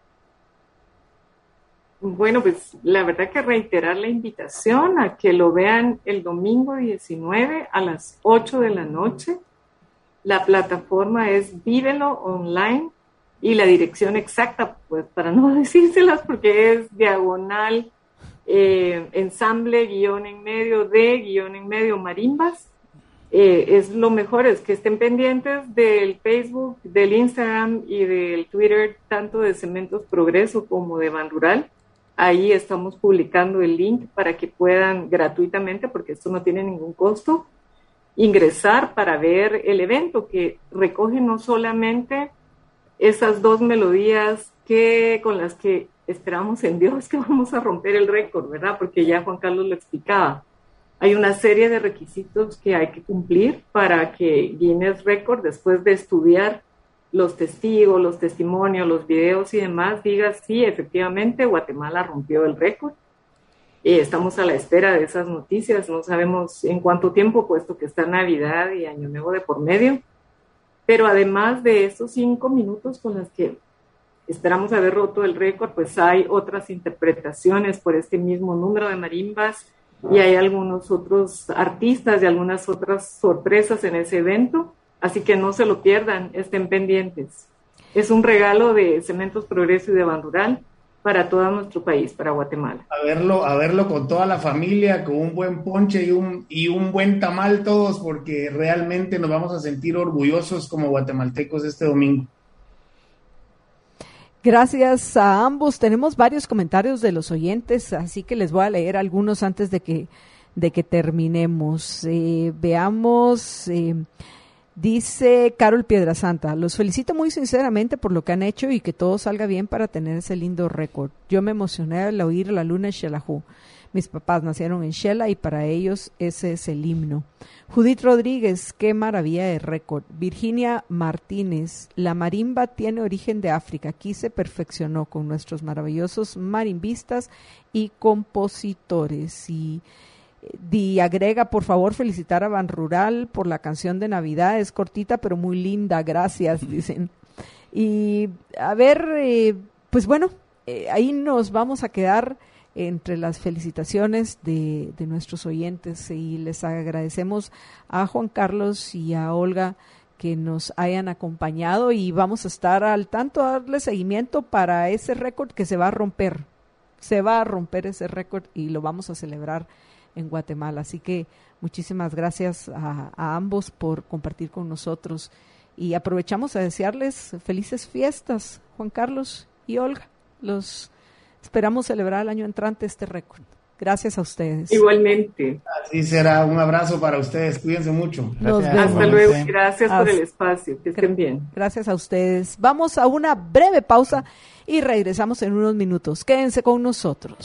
Speaker 6: Bueno, pues la verdad que reiterar la invitación a que lo vean el domingo 19 a las 8 de la noche. La plataforma es Vívelo Online y la dirección exacta, pues para no decírselas, porque es diagonal ensamble _en medio marimbas. Es lo mejor, es que estén pendientes del Facebook, del Instagram y del Twitter, tanto de Cementos Progreso como de Banrural. Ahí estamos publicando el link para que puedan gratuitamente, porque esto no tiene ningún costo, ingresar para ver el evento, que recoge no solamente esas dos melodías con las que esperamos en Dios que vamos a romper el récord, ¿verdad? Porque ya Juan Carlos lo explicaba. Hay una serie de requisitos que hay que cumplir para que Guinness Record, después de estudiar los testigos, los testimonios, los videos y demás, diga sí, efectivamente Guatemala rompió el récord. Estamos a la espera de esas noticias, no sabemos en cuánto tiempo, puesto que está Navidad y Año Nuevo de por medio. Pero además de esos 5 minutos con las que esperamos haber roto el récord, pues hay otras interpretaciones por este mismo número de marimbas y hay algunos otros artistas y algunas otras sorpresas en ese evento. Así que no se lo pierdan, estén pendientes. Es un regalo de Cementos Progreso y de Banrural para todo nuestro país, para Guatemala.
Speaker 5: A verlo con toda la familia, con un buen ponche y un buen tamal todos, porque realmente nos vamos a sentir orgullosos como guatemaltecos este domingo.
Speaker 4: Gracias a ambos. Tenemos varios comentarios de los oyentes, así que les voy a leer algunos antes de que terminemos. Veamos... Dice Carol Piedrasanta, los felicito muy sinceramente por lo que han hecho y que todo salga bien para tener ese lindo récord. Yo me emocioné al oír La Luna Xelajú. Mis papás nacieron en Xela y para ellos ese es el himno. Judith Rodríguez, qué maravilla de récord. Virginia Martínez, la marimba tiene origen de África. Aquí se perfeccionó con nuestros maravillosos marimbistas y compositores. Y Agrega, por favor, felicitar a Ban Rural por la canción de Navidad. Es cortita, pero muy linda. Gracias, dicen. Y a ver, pues bueno, ahí nos vamos a quedar entre las felicitaciones de nuestros oyentes, y les agradecemos a Juan Carlos y a Olga que nos hayan acompañado, y vamos a estar al tanto, a darle seguimiento para ese récord que se va a romper. Se va a romper ese récord y lo vamos a celebrar en Guatemala. Así que muchísimas gracias a ambos por compartir con nosotros, y aprovechamos a desearles felices fiestas, Juan Carlos y Olga. Los esperamos celebrar el año entrante este récord. Gracias a ustedes.
Speaker 6: Igualmente.
Speaker 5: Así será. Un abrazo para ustedes. Cuídense mucho.
Speaker 4: Nos vemos.
Speaker 6: Hasta luego. Gracias por el espacio. Que estén bien.
Speaker 4: Gracias a ustedes. Vamos a una breve pausa y regresamos en unos minutos. Quédense con nosotros.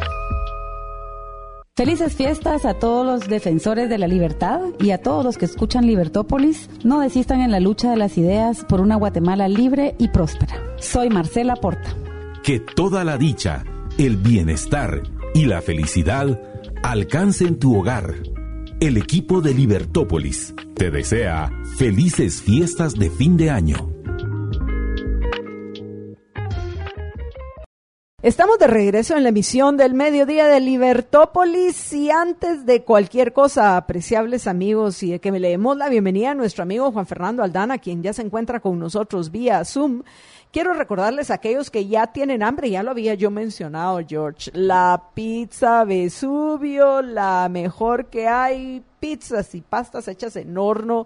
Speaker 7: Felices fiestas a todos los defensores de la libertad y a todos los que escuchan Libertópolis. No desistan en la lucha de las ideas por una Guatemala libre y próspera. Soy Marcela Porta.
Speaker 1: Que toda la dicha, el bienestar y la felicidad alcancen tu hogar. El equipo de Libertópolis te desea felices fiestas de fin de año.
Speaker 4: Estamos de regreso en la emisión del mediodía de Libertópolis, y antes de cualquier cosa, apreciables amigos, y de que me le demos la bienvenida a nuestro amigo Juan Fernando Aldana, quien ya se encuentra con nosotros vía Zoom, quiero recordarles a aquellos que ya tienen hambre, ya lo había yo mencionado, George, la pizza Vesubio, la mejor que hay, pizzas y pastas hechas en horno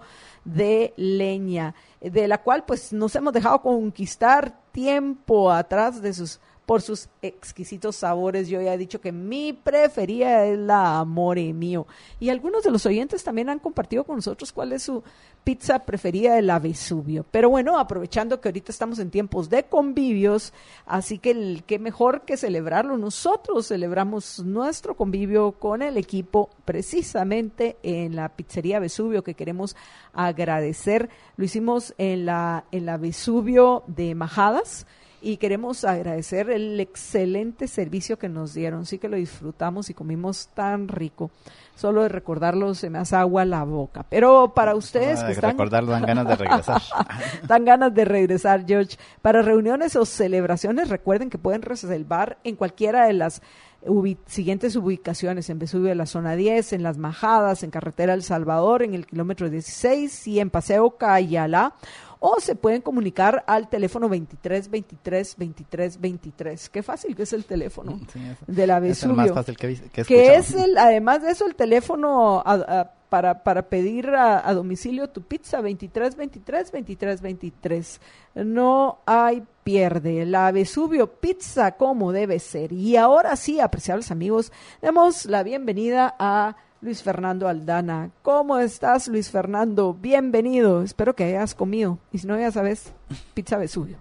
Speaker 4: de leña, de la cual pues nos hemos dejado conquistar tiempo atrás por sus exquisitos sabores. Yo ya he dicho que mi preferida es la Amore Mio, y algunos de los oyentes también han compartido con nosotros cuál es su pizza preferida de la Vesubio. Pero bueno, aprovechando que ahorita estamos en tiempos de convivios, así que qué mejor que celebrarlo. Nosotros celebramos nuestro convivio con el equipo precisamente en la pizzería Vesubio, que queremos agradecer. Lo hicimos en la Vesubio de Majadas, y queremos agradecer el excelente servicio que nos dieron. Sí que lo disfrutamos y comimos tan rico. Solo de recordarlo se me hace agua la boca. Pero para ustedes que están...
Speaker 3: recordarlo dan ganas de regresar.
Speaker 4: Dan ganas de regresar, George. Para reuniones o celebraciones, recuerden que pueden reservar en cualquiera de las siguientes ubicaciones: en Vesubio de la zona 10, en Las Majadas, en Carretera El Salvador, en el kilómetro 16, y en Paseo Cayalá. O se pueden comunicar al teléfono 23 23 23 23. Qué fácil que es el teléfono de la Vesubio. Es el más fácil que es además de eso, el teléfono para pedir a domicilio tu pizza, 23 23 23 23. No hay pierde. La Vesubio, pizza como debe ser. Y ahora sí, apreciables amigos, demos la bienvenida a Luis Fernando Aldana. ¿Cómo estás, Luis Fernando? Bienvenido. Espero que hayas comido. Y si no, ya sabes, pizza Vesubio.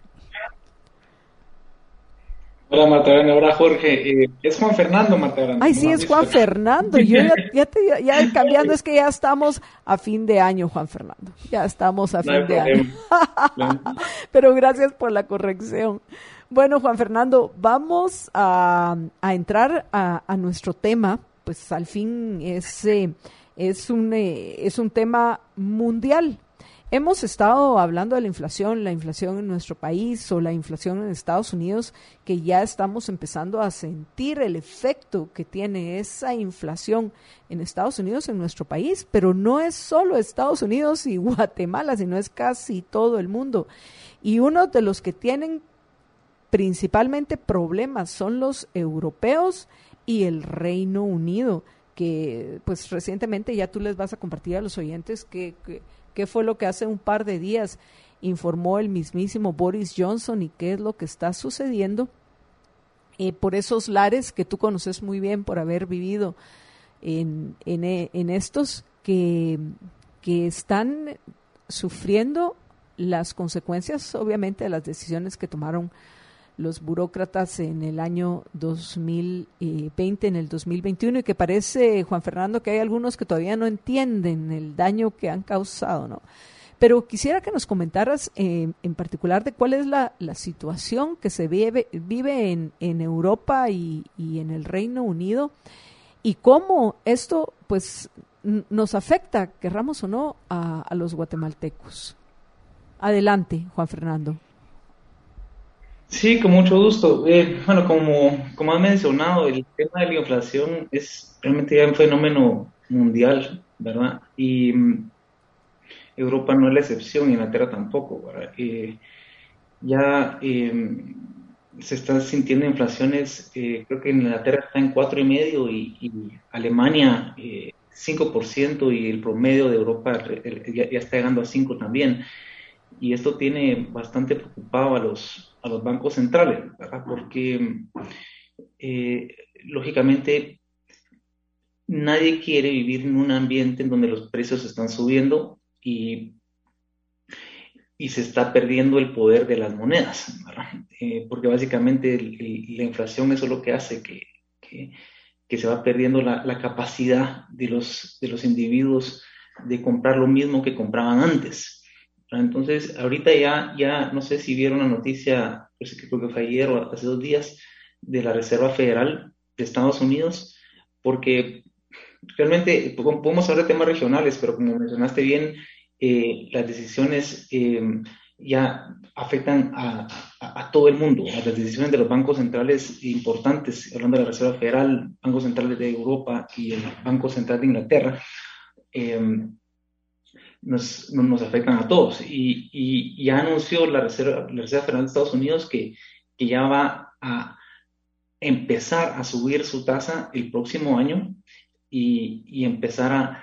Speaker 8: Hola, Marta Grande. Hola, Jorge. Es Juan Fernando, Marta Grande.
Speaker 4: Ay, sí, es Juan Fernando. Yo ya cambiando, es que ya estamos a fin de año, Juan Fernando. Ya estamos a fin de año. Pero gracias por la corrección. Bueno, Juan Fernando, vamos a entrar a nuestro tema. Pues al fin es un tema mundial. Hemos estado hablando de la inflación en nuestro país, o la inflación en Estados Unidos, que ya estamos empezando a sentir el efecto que tiene esa inflación en Estados Unidos en nuestro país, pero no es solo Estados Unidos y Guatemala, sino es casi todo el mundo. Y uno de los que tienen principalmente problemas son los europeos y el Reino Unido, que pues recientemente ya tú les vas a compartir a los oyentes qué fue lo que hace un par de días informó el mismísimo Boris Johnson y qué es lo que está sucediendo por esos lares que tú conoces muy bien por haber vivido en estos que están sufriendo las consecuencias, obviamente, de las decisiones que tomaron los burócratas en el año 2020, en el 2021, y que parece, Juan Fernando, que hay algunos que todavía no entienden el daño que han causado, ¿no? Pero quisiera que nos comentaras en particular de cuál es la situación que se vive en Europa y en el Reino Unido, y cómo esto pues nos afecta, querramos o no, a los guatemaltecos. Adelante, Juan Fernando.
Speaker 8: Sí, con mucho gusto. Bueno, como has mencionado, el tema de la inflación es realmente ya un fenómeno mundial, ¿verdad? Y Europa no es la excepción, y Inglaterra tampoco, ¿verdad? Se están sintiendo inflaciones, creo que en Inglaterra está en 4,5 y Alemania 5%, y el promedio de Europa ya está llegando a 5 también. Y esto tiene bastante preocupado a los bancos centrales, ¿verdad? Porque lógicamente nadie quiere vivir en un ambiente en donde los precios están subiendo y se está perdiendo el poder de las monedas, ¿verdad? Porque básicamente la inflación, eso es lo que hace que se va perdiendo la capacidad de los individuos de comprar lo mismo que compraban antes. Entonces, ahorita ya no sé si vieron la noticia, pues creo que fue ayer o hace 2 días, de la Reserva Federal de Estados Unidos, porque realmente podemos hablar de temas regionales, pero como mencionaste bien, las decisiones ya afectan a todo el mundo. Las decisiones de los bancos centrales importantes, hablando de la Reserva Federal, bancos centrales de Europa y el Banco Central de Inglaterra, nos afectan a todos. Y ya anunció la Reserva Federal de Estados Unidos que ya va a empezar a subir su tasa el próximo año y empezar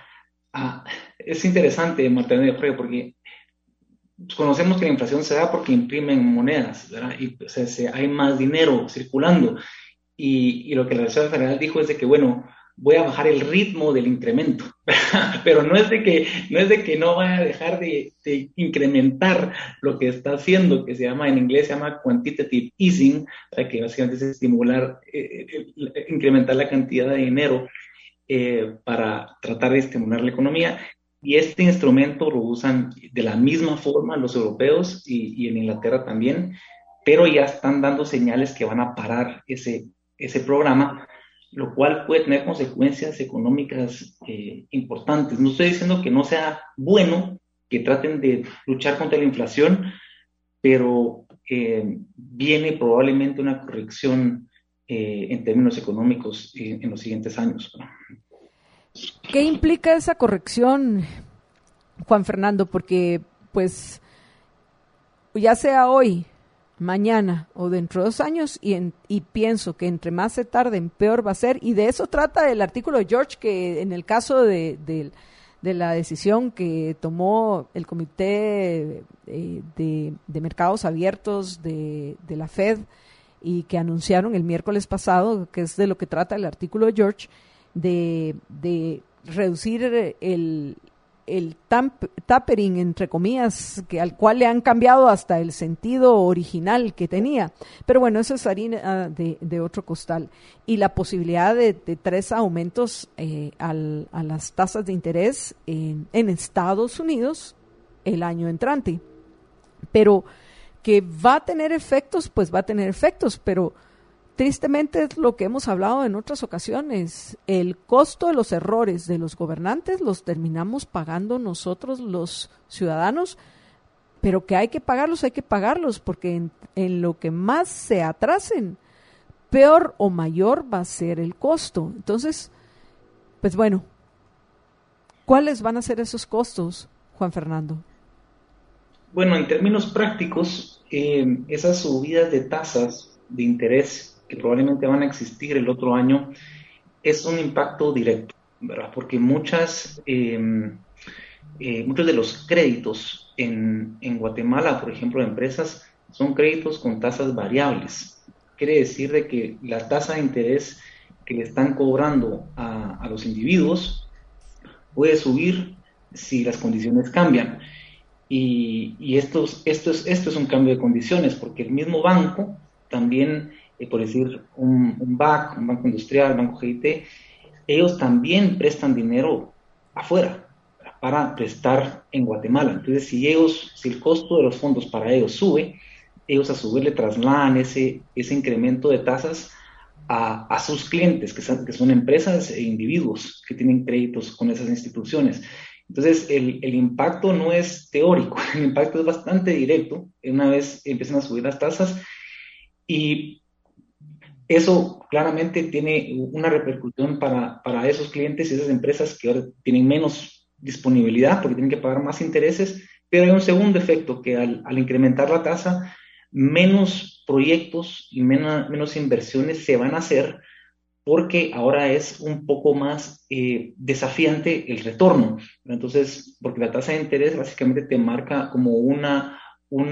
Speaker 8: Es interesante, Martín, porque conocemos que la inflación se da porque imprimen monedas, ¿verdad? Y hay más dinero circulando. Y lo que la Reserva Federal dijo es de que, bueno, voy a bajar el ritmo del incremento, ¿verdad? Pero no es de que no vaya a dejar de incrementar lo que está haciendo, que en inglés se llama quantitative easing, ¿verdad? Que básicamente es estimular, incrementar la cantidad de dinero para tratar de estimular la economía. Y este instrumento lo usan de la misma forma los europeos y en Inglaterra también, pero ya están dando señales que van a parar ese programa, lo cual puede tener consecuencias económicas importantes. No estoy diciendo que no sea bueno que traten de luchar contra la inflación, pero viene probablemente una corrección en términos económicos en los siguientes años.
Speaker 4: ¿Qué implica esa corrección, Juan Fernando? Porque, pues, ya sea hoy, mañana o dentro de 2 años, y pienso que entre más se tarden, peor va a ser, y de eso trata el artículo de George, que en el caso de la decisión que tomó el Comité de Mercados Abiertos de la Fed y que anunciaron el miércoles pasado, que es de lo que trata el artículo de George, de reducir el tapering, entre comillas, al cual le han cambiado hasta el sentido original que tenía. Pero bueno, eso es harina de otro costal. Y la posibilidad de 3 aumentos a las tasas de interés en Estados Unidos el año entrante. Pero que va a tener efectos, pues va a tener efectos, pero tristemente es lo que hemos hablado en otras ocasiones. El costo de los errores de los gobernantes los terminamos pagando nosotros los ciudadanos, pero que hay que pagarlos, porque en lo que más se atrasen, peor o mayor va a ser el costo. Entonces, pues bueno, ¿cuáles van a ser esos costos, Juan Fernando?
Speaker 8: Bueno, en términos prácticos, esas subidas de tasas de interés que probablemente van a existir el otro año, es un impacto directo, ¿verdad? Porque muchos de los créditos en Guatemala, por ejemplo, de empresas, son créditos con tasas variables. Quiere decir de que la tasa de interés que le están cobrando a los individuos puede subir si las condiciones cambian. Y esto es un cambio de condiciones, porque el mismo banco también, por decir un BAC, un banco industrial, Banco GIT, ellos también prestan dinero afuera para prestar en Guatemala. Entonces, si el costo de los fondos para ellos sube, ellos a su vez le trasladan ese incremento de tasas a sus clientes, que son empresas e individuos que tienen créditos con esas instituciones. Entonces, el impacto no es teórico, el impacto es bastante directo una vez empiezan a subir las tasas, y eso claramente tiene una repercusión para esos clientes y esas empresas que ahora tienen menos disponibilidad porque tienen que pagar más intereses, pero hay un segundo efecto, que al incrementar la tasa, menos proyectos y menos inversiones se van a hacer, porque ahora es un poco más desafiante el retorno. Entonces, porque la tasa de interés básicamente te marca como una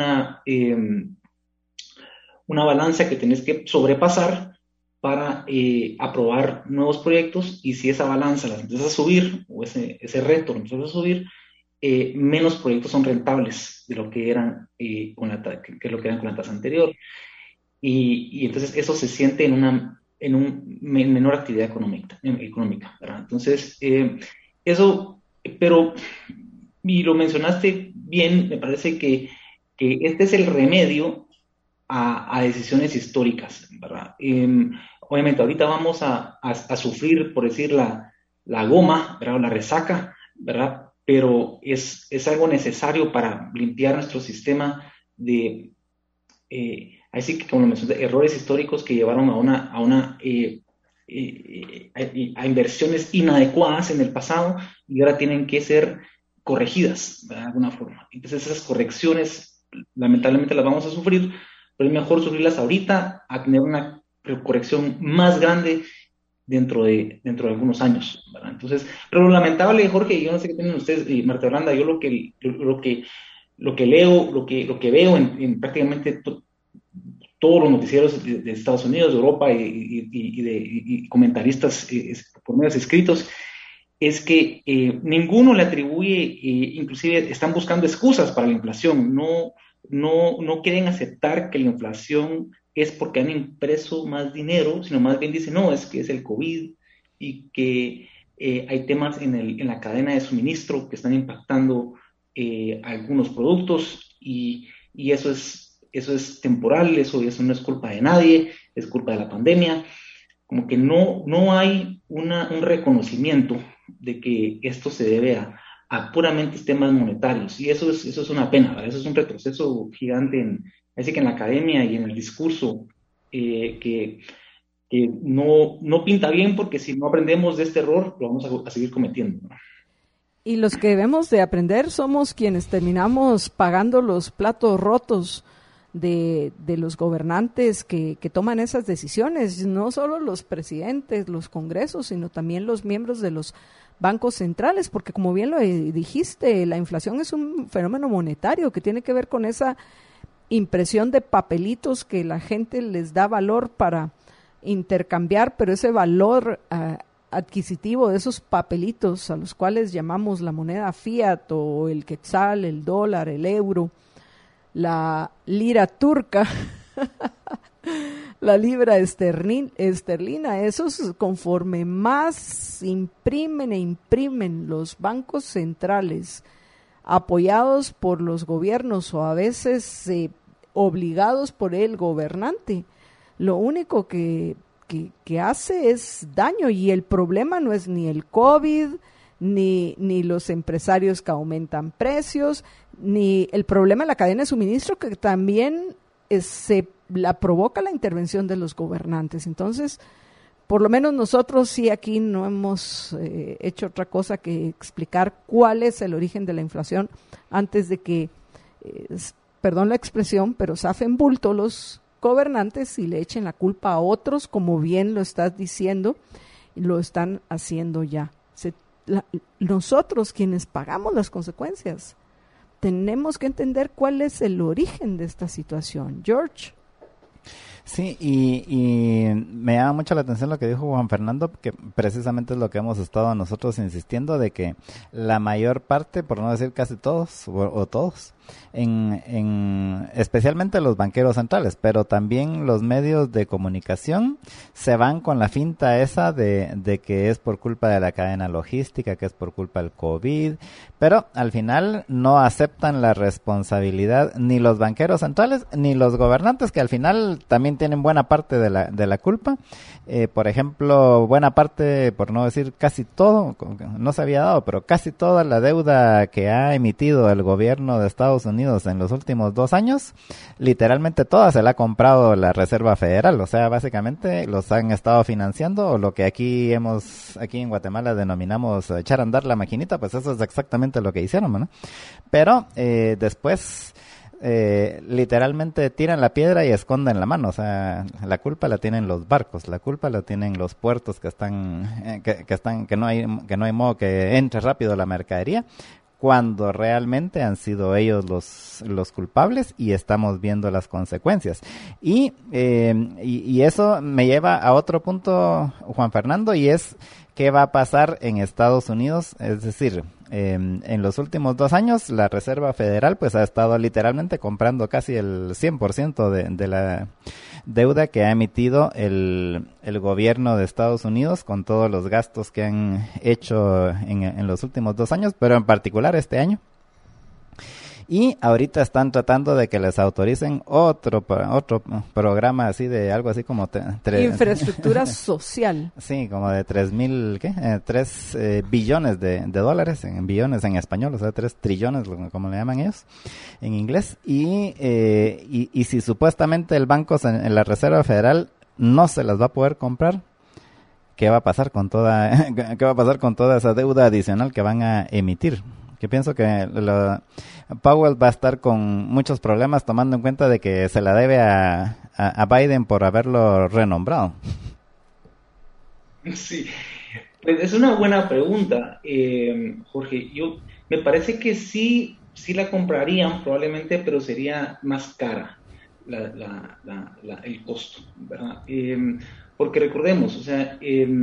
Speaker 8: balanza que tenés que sobrepasar para aprobar nuevos proyectos, y si esa balanza la empiezas a subir, o ese retorno empieza a subir, menos proyectos son rentables de lo que eran con la tasa anterior. Y entonces eso se siente en una menor actividad económica, ¿verdad? Entonces, eso, pero, y lo mencionaste bien, me parece que este es el remedio a decisiones históricas, ¿verdad? Obviamente ahorita vamos a sufrir, por decir, la goma, ¿verdad? O la resaca, ¿verdad? Pero es algo necesario para limpiar nuestro sistema de... así que, como lo mencioné, errores históricos que llevaron a inversiones inadecuadas en el pasado, y ahora tienen que ser corregidas de alguna forma. Entonces esas correcciones lamentablemente las vamos a sufrir, pero es mejor sufrirlas ahorita a tener una corrección más grande dentro de algunos años, ¿verdad? Entonces, pero lo lamentable, Jorge, yo no sé qué tienen ustedes, y Marta Yolanda, yo lo que leo, lo que veo en prácticamente todos los noticieros de Estados Unidos, de Europa y comentaristas por medios escritos, es que ninguno le atribuye, inclusive están buscando excusas para la inflación, no quieren aceptar que la inflación es porque han impreso más dinero, sino más bien dicen, no, es que es el COVID y que hay temas en la cadena de suministro que están impactando algunos productos, y eso es temporal, eso no es culpa de nadie, es culpa de la pandemia. Como que no hay un reconocimiento de que esto se debe a puramente temas monetarios, y eso es una pena, ¿verdad? Eso es un retroceso gigante así que en la academia y en el discurso, que no pinta bien, porque si no aprendemos de este error lo vamos a seguir cometiendo, ¿no?
Speaker 4: Y los que debemos de aprender somos quienes terminamos pagando los platos rotos de los gobernantes que toman esas decisiones, no solo los presidentes, los congresos, sino también los miembros de los bancos centrales, porque como bien lo dijiste, la inflación es un fenómeno monetario que tiene que ver con esa impresión de papelitos que la gente les da valor para intercambiar, pero ese valor adquisitivo de esos papelitos, a los cuales llamamos la moneda fiat o el quetzal, el dólar, el euro, la lira turca, la libra esterlina, esos conforme más imprimen los bancos centrales, apoyados por los gobiernos o a veces obligados por el gobernante, lo único que hace es daño, y el problema no es ni el COVID, ni los empresarios que aumentan precios, ni el problema de la cadena de suministro, que también la provoca la intervención de los gobernantes. Entonces, por lo menos nosotros sí aquí no hemos hecho otra cosa que explicar cuál es el origen de la inflación antes de que, perdón la expresión, pero zafen bulto los gobernantes y le echen la culpa a otros, como bien lo estás diciendo, y lo están haciendo ya. Nosotros quienes pagamos las consecuencias tenemos que entender cuál es el origen de esta situación. George.
Speaker 3: Sí, y me llama mucho la atención lo que dijo Juan Fernando, que precisamente es lo que hemos estado nosotros insistiendo, de que la mayor parte, por no decir casi todos, o todos, especialmente los banqueros centrales, pero también los medios de comunicación, se van con la finta esa de que es por culpa de la cadena logística, que es por culpa del COVID, pero al final no aceptan la responsabilidad ni los banqueros centrales ni los gobernantes, que al final también también tienen buena parte de la culpa. Por ejemplo, buena parte, por no decir casi todo, no se había dado, pero casi toda la deuda que ha emitido el gobierno de Estados Unidos en los últimos 2 años, literalmente toda se la ha comprado la Reserva Federal. O sea, básicamente los han estado financiando, o lo que aquí en Guatemala denominamos echar a andar la maquinita, pues eso es exactamente lo que hicieron, ¿no? Pero después literalmente tiran la piedra y esconden la mano. O sea, la culpa la tienen los barcos, la culpa la tienen los puertos que no hay modo que entre rápido la mercadería, cuando realmente han sido ellos los culpables, y estamos viendo las consecuencias. Y eso me lleva a otro punto, Juan Fernando, y es qué va a pasar en Estados Unidos. Es decir, en los últimos 2 años la Reserva Federal pues ha estado literalmente comprando casi el 100% de la deuda que ha emitido el gobierno de Estados Unidos, con todos los gastos que han hecho en los últimos 2 años, pero en particular este año. Y ahorita están tratando de que les autoricen otro programa así de algo así como
Speaker 4: infraestructura social.
Speaker 3: Sí, como de 3 billones de dólares, en billones en español, o sea, 3 trillones, como le llaman ellos en inglés. Y si supuestamente el banco en la Reserva Federal no se las va a poder comprar, ¿qué va a pasar con toda esa deuda adicional que van a emitir? Que pienso que Powell va a estar con muchos problemas, tomando en cuenta de que se la debe a Biden por haberlo renombrado.
Speaker 8: Sí, pues es una buena pregunta, Jorge. Yo me parece que sí la comprarían probablemente, pero sería más cara el costo, ¿verdad? Porque recordemos, o sea,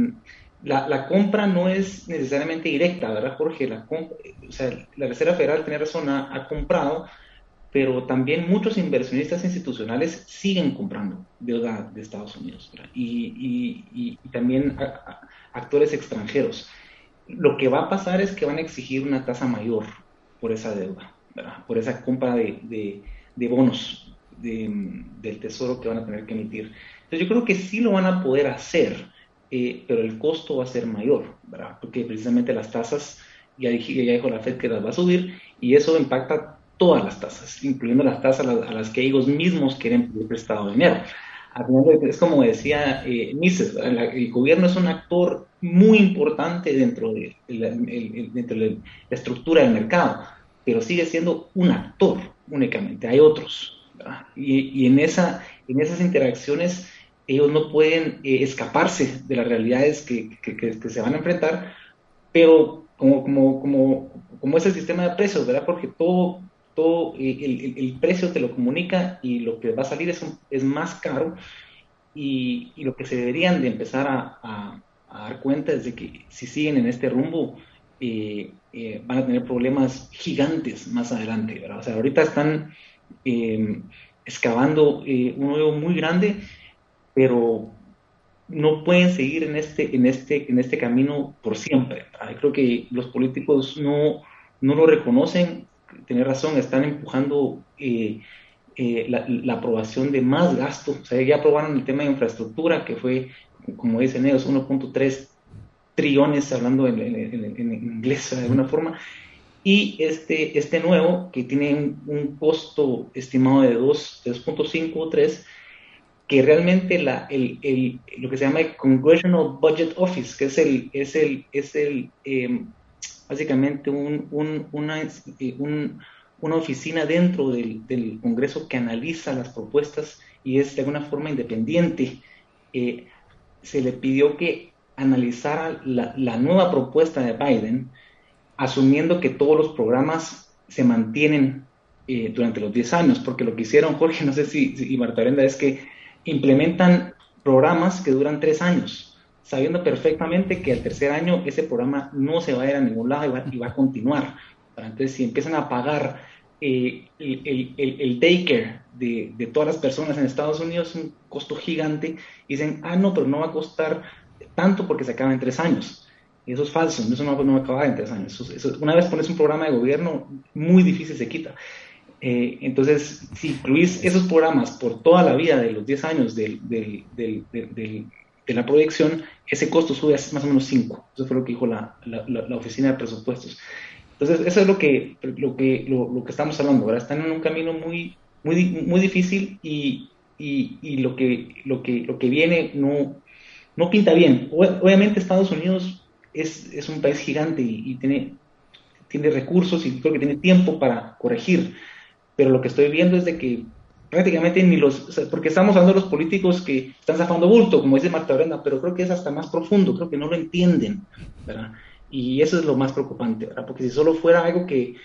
Speaker 8: la compra no es necesariamente directa, ¿verdad, Jorge? La Reserva Federal, tiene razón, ha comprado, pero también muchos inversionistas institucionales siguen comprando deuda de Estados Unidos, ¿verdad? Y también actores extranjeros. Lo que va a pasar es que van a exigir una tasa mayor por esa deuda, ¿verdad? Por esa compra de bonos del tesoro que van a tener que emitir. Entonces yo creo que sí lo van a poder hacer, pero el costo va a ser mayor, ¿verdad? Porque precisamente las tasas, ya dijo la Fed que las va a subir, y eso impacta todas las tasas, incluyendo las tasas a las que ellos mismos quieren pedir prestado dinero. Es como decía Mises, el gobierno es un actor muy importante dentro de la estructura del mercado, pero sigue siendo un actor únicamente, hay otros, ¿verdad? Y en esas interacciones ellos no pueden escaparse de las realidades que se van a enfrentar, pero como es el sistema de precios, ¿verdad? Porque todo el precio te lo comunica, y lo que va a salir es más caro, y lo que se deberían de empezar a dar cuenta es de que si siguen en este rumbo van a tener problemas gigantes más adelante, ¿verdad? O sea, ahorita están excavando un hoyo muy grande, pero no pueden seguir en este camino por siempre. Creo que los políticos no lo reconocen. Tiene razón, están empujando la aprobación de más gasto. O sea, ya aprobaron el tema de infraestructura, que fue, como dicen ellos, 1.3 trillones, hablando en inglés de alguna forma, y este nuevo, que tiene un costo estimado de 2.5 o 3, que realmente lo que se llama el Congressional Budget Office, que es básicamente una oficina dentro del Congreso que analiza las propuestas y es de alguna forma independiente. Se le pidió que analizara la nueva propuesta de Biden, asumiendo que todos los programas se mantienen durante los 10 años, porque lo que hicieron, Jorge, no sé y Marta Brenda, es que implementan programas que duran 3 años, sabiendo perfectamente que al tercer año ese programa no se va a ir a ningún lado y va a continuar. Entonces, si empiezan a pagar el daycare de todas las personas en Estados Unidos, es un costo gigante, y dicen, no, pero no va a costar tanto porque se acaba en 3 años. Y eso es falso, eso no va a acabar en 3 años. Eso, una vez pones un programa de gobierno, muy difícil se quita. Entonces, si incluís esos programas por toda la vida de los 10 años de la proyección, ese costo sube a más o menos 5. Eso fue lo que dijo la oficina de presupuestos. Entonces, eso es lo que estamos hablando. Ahora están en un camino muy difícil y lo que viene no pinta bien. Obviamente Estados Unidos es un país gigante y tiene recursos y creo que tiene tiempo para corregir, pero lo que estoy viendo es de que prácticamente porque estamos hablando de los políticos que están zafando bulto, como dice Marta Brenda, pero creo que es hasta más profundo, creo que no lo entienden, ¿verdad? Y eso es lo más preocupante, ¿verdad? Porque si solo fuera algo que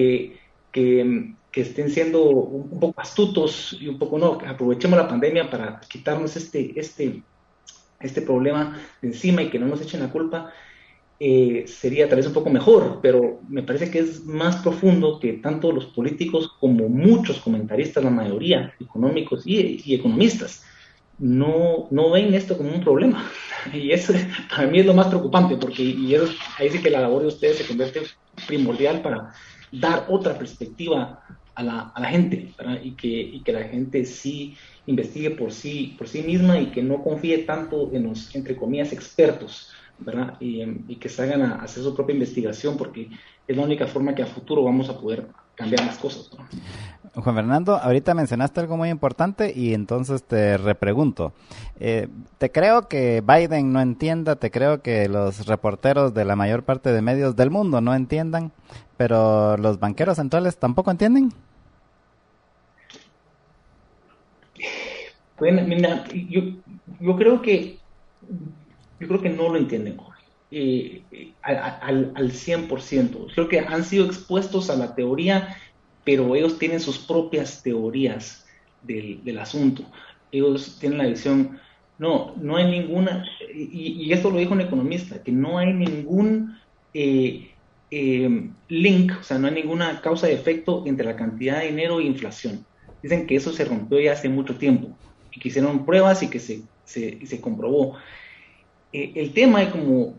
Speaker 8: estén siendo un poco astutos y un poco no, aprovechemos la pandemia para quitarnos este problema de encima y que no nos echen la culpa, sería tal vez un poco mejor, pero me parece que es más profundo, que tanto los políticos como muchos comentaristas, la mayoría, económicos y economistas, no ven esto como un problema. Y eso para mí es lo más preocupante, porque ahí sí que la labor de ustedes se convierte primordial para dar otra perspectiva a la gente, ¿verdad? Y que la gente sí investigue por sí misma y que no confíe tanto en los, entre comillas, expertos, ¿verdad? Y que salgan a hacer su propia investigación, porque es la única forma que a futuro vamos a poder cambiar las cosas, ¿no?
Speaker 3: Juan Fernando, ahorita mencionaste algo muy importante y entonces te repregunto. Te creo que Biden no entienda, te creo que los reporteros de la mayor parte de medios del mundo no entiendan, pero los banqueros centrales tampoco entienden.
Speaker 8: Bueno, mira, yo creo que no lo entienden, al 100%. Creo que han sido expuestos a la teoría, pero ellos tienen sus propias teorías del asunto. Ellos tienen la visión, no hay ninguna, y esto lo dijo un economista, que no hay ningún link, o sea, no hay ninguna causa de efecto entre la cantidad de dinero e inflación. Dicen que eso se rompió ya hace mucho tiempo, y que hicieron pruebas y que se comprobó. El tema, como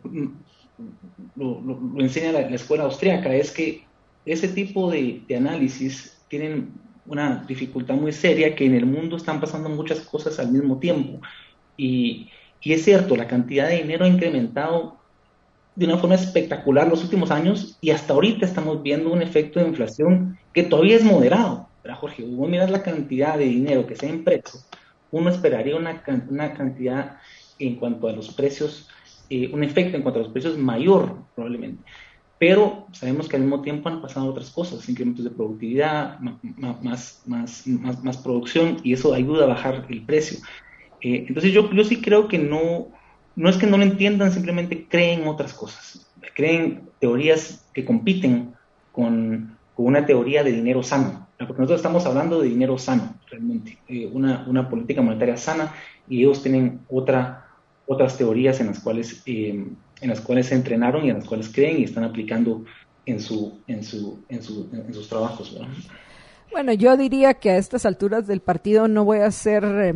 Speaker 8: lo enseña la escuela austríaca, es que ese tipo de análisis tienen una dificultad muy seria, que en el mundo están pasando muchas cosas al mismo tiempo. Y es cierto, la cantidad de dinero ha incrementado de una forma espectacular los últimos años, y hasta ahorita estamos viendo un efecto de inflación que todavía es moderado, ¿verdad, Jorge? Vos mirás la cantidad de dinero que se ha impreso, uno esperaría una cantidad en cuanto a los precios, un efecto en cuanto a los precios mayor probablemente, pero sabemos que al mismo tiempo han pasado otras cosas, incrementos de productividad, más producción, y eso ayuda a bajar el precio. Entonces yo sí creo que no es que no lo entiendan, simplemente creen otras cosas, creen teorías que compiten con una teoría de dinero sano, porque nosotros estamos hablando de dinero sano realmente, una política monetaria sana, y ellos tienen otras teorías en las cuales se entrenaron y en las cuales creen y están aplicando en sus trabajos, ¿verdad?
Speaker 4: Bueno, yo diría que a estas alturas del partido no voy a ser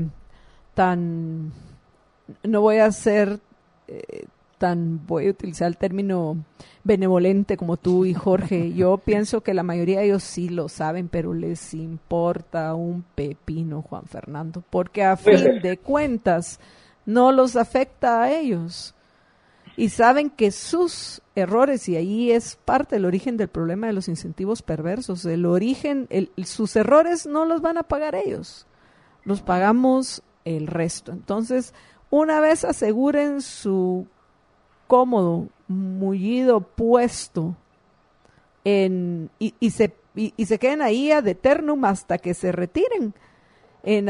Speaker 4: voy a utilizar el término benevolente como tú y Jorge. Yo pienso que la mayoría de ellos sí lo saben, pero les importa un pepino, Juan Fernando, porque a fin de cuentas no los afecta a ellos. Y saben que sus errores, y ahí es parte del origen del problema de los incentivos perversos, sus errores no los van a pagar ellos, los pagamos el resto. Entonces, una vez aseguren su cómodo, mullido puesto y se queden ahí ad eternum hasta que se retiren en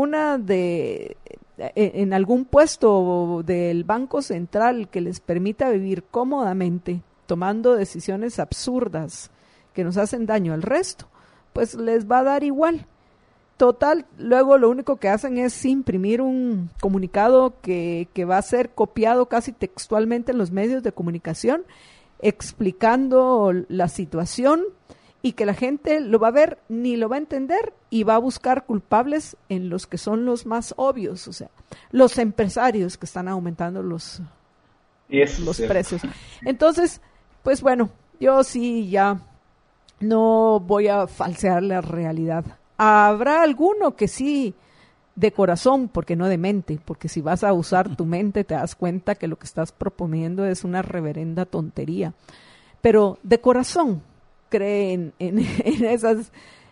Speaker 4: algún puesto del Banco Central que les permita vivir cómodamente, tomando decisiones absurdas que nos hacen daño al resto, pues les va a dar igual. Total, luego lo único que hacen es imprimir un comunicado que va a ser copiado casi textualmente en los medios de comunicación, explicando la situación, y que la gente lo va a ver, ni lo va a entender, y va a buscar culpables en los que son los más obvios, o sea, los empresarios que están aumentando los precios. Entonces, pues bueno, yo sí ya no voy a falsear la realidad. Habrá alguno que sí, de corazón, porque no de mente, porque si vas a usar tu mente te das cuenta que lo que estás proponiendo es una reverenda tontería. Pero de corazón creen en esas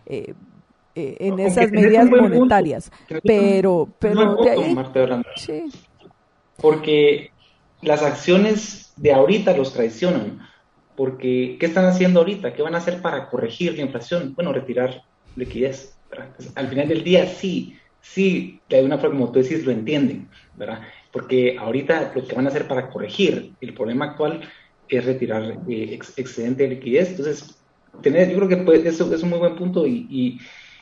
Speaker 4: medidas monetarias. Pero de ahí, sí.
Speaker 8: Porque las acciones de ahorita los traicionan. Porque, ¿qué están haciendo ahorita? ¿Qué van a hacer para corregir la inflación? Bueno, retirar liquidez, ¿verdad? Entonces, al final del día, sí, de alguna forma, como tú decís, lo entienden, ¿verdad? Porque ahorita lo que van a hacer para corregir el problema actual es retirar excedente de liquidez. Entonces, yo creo que eso es un muy buen punto y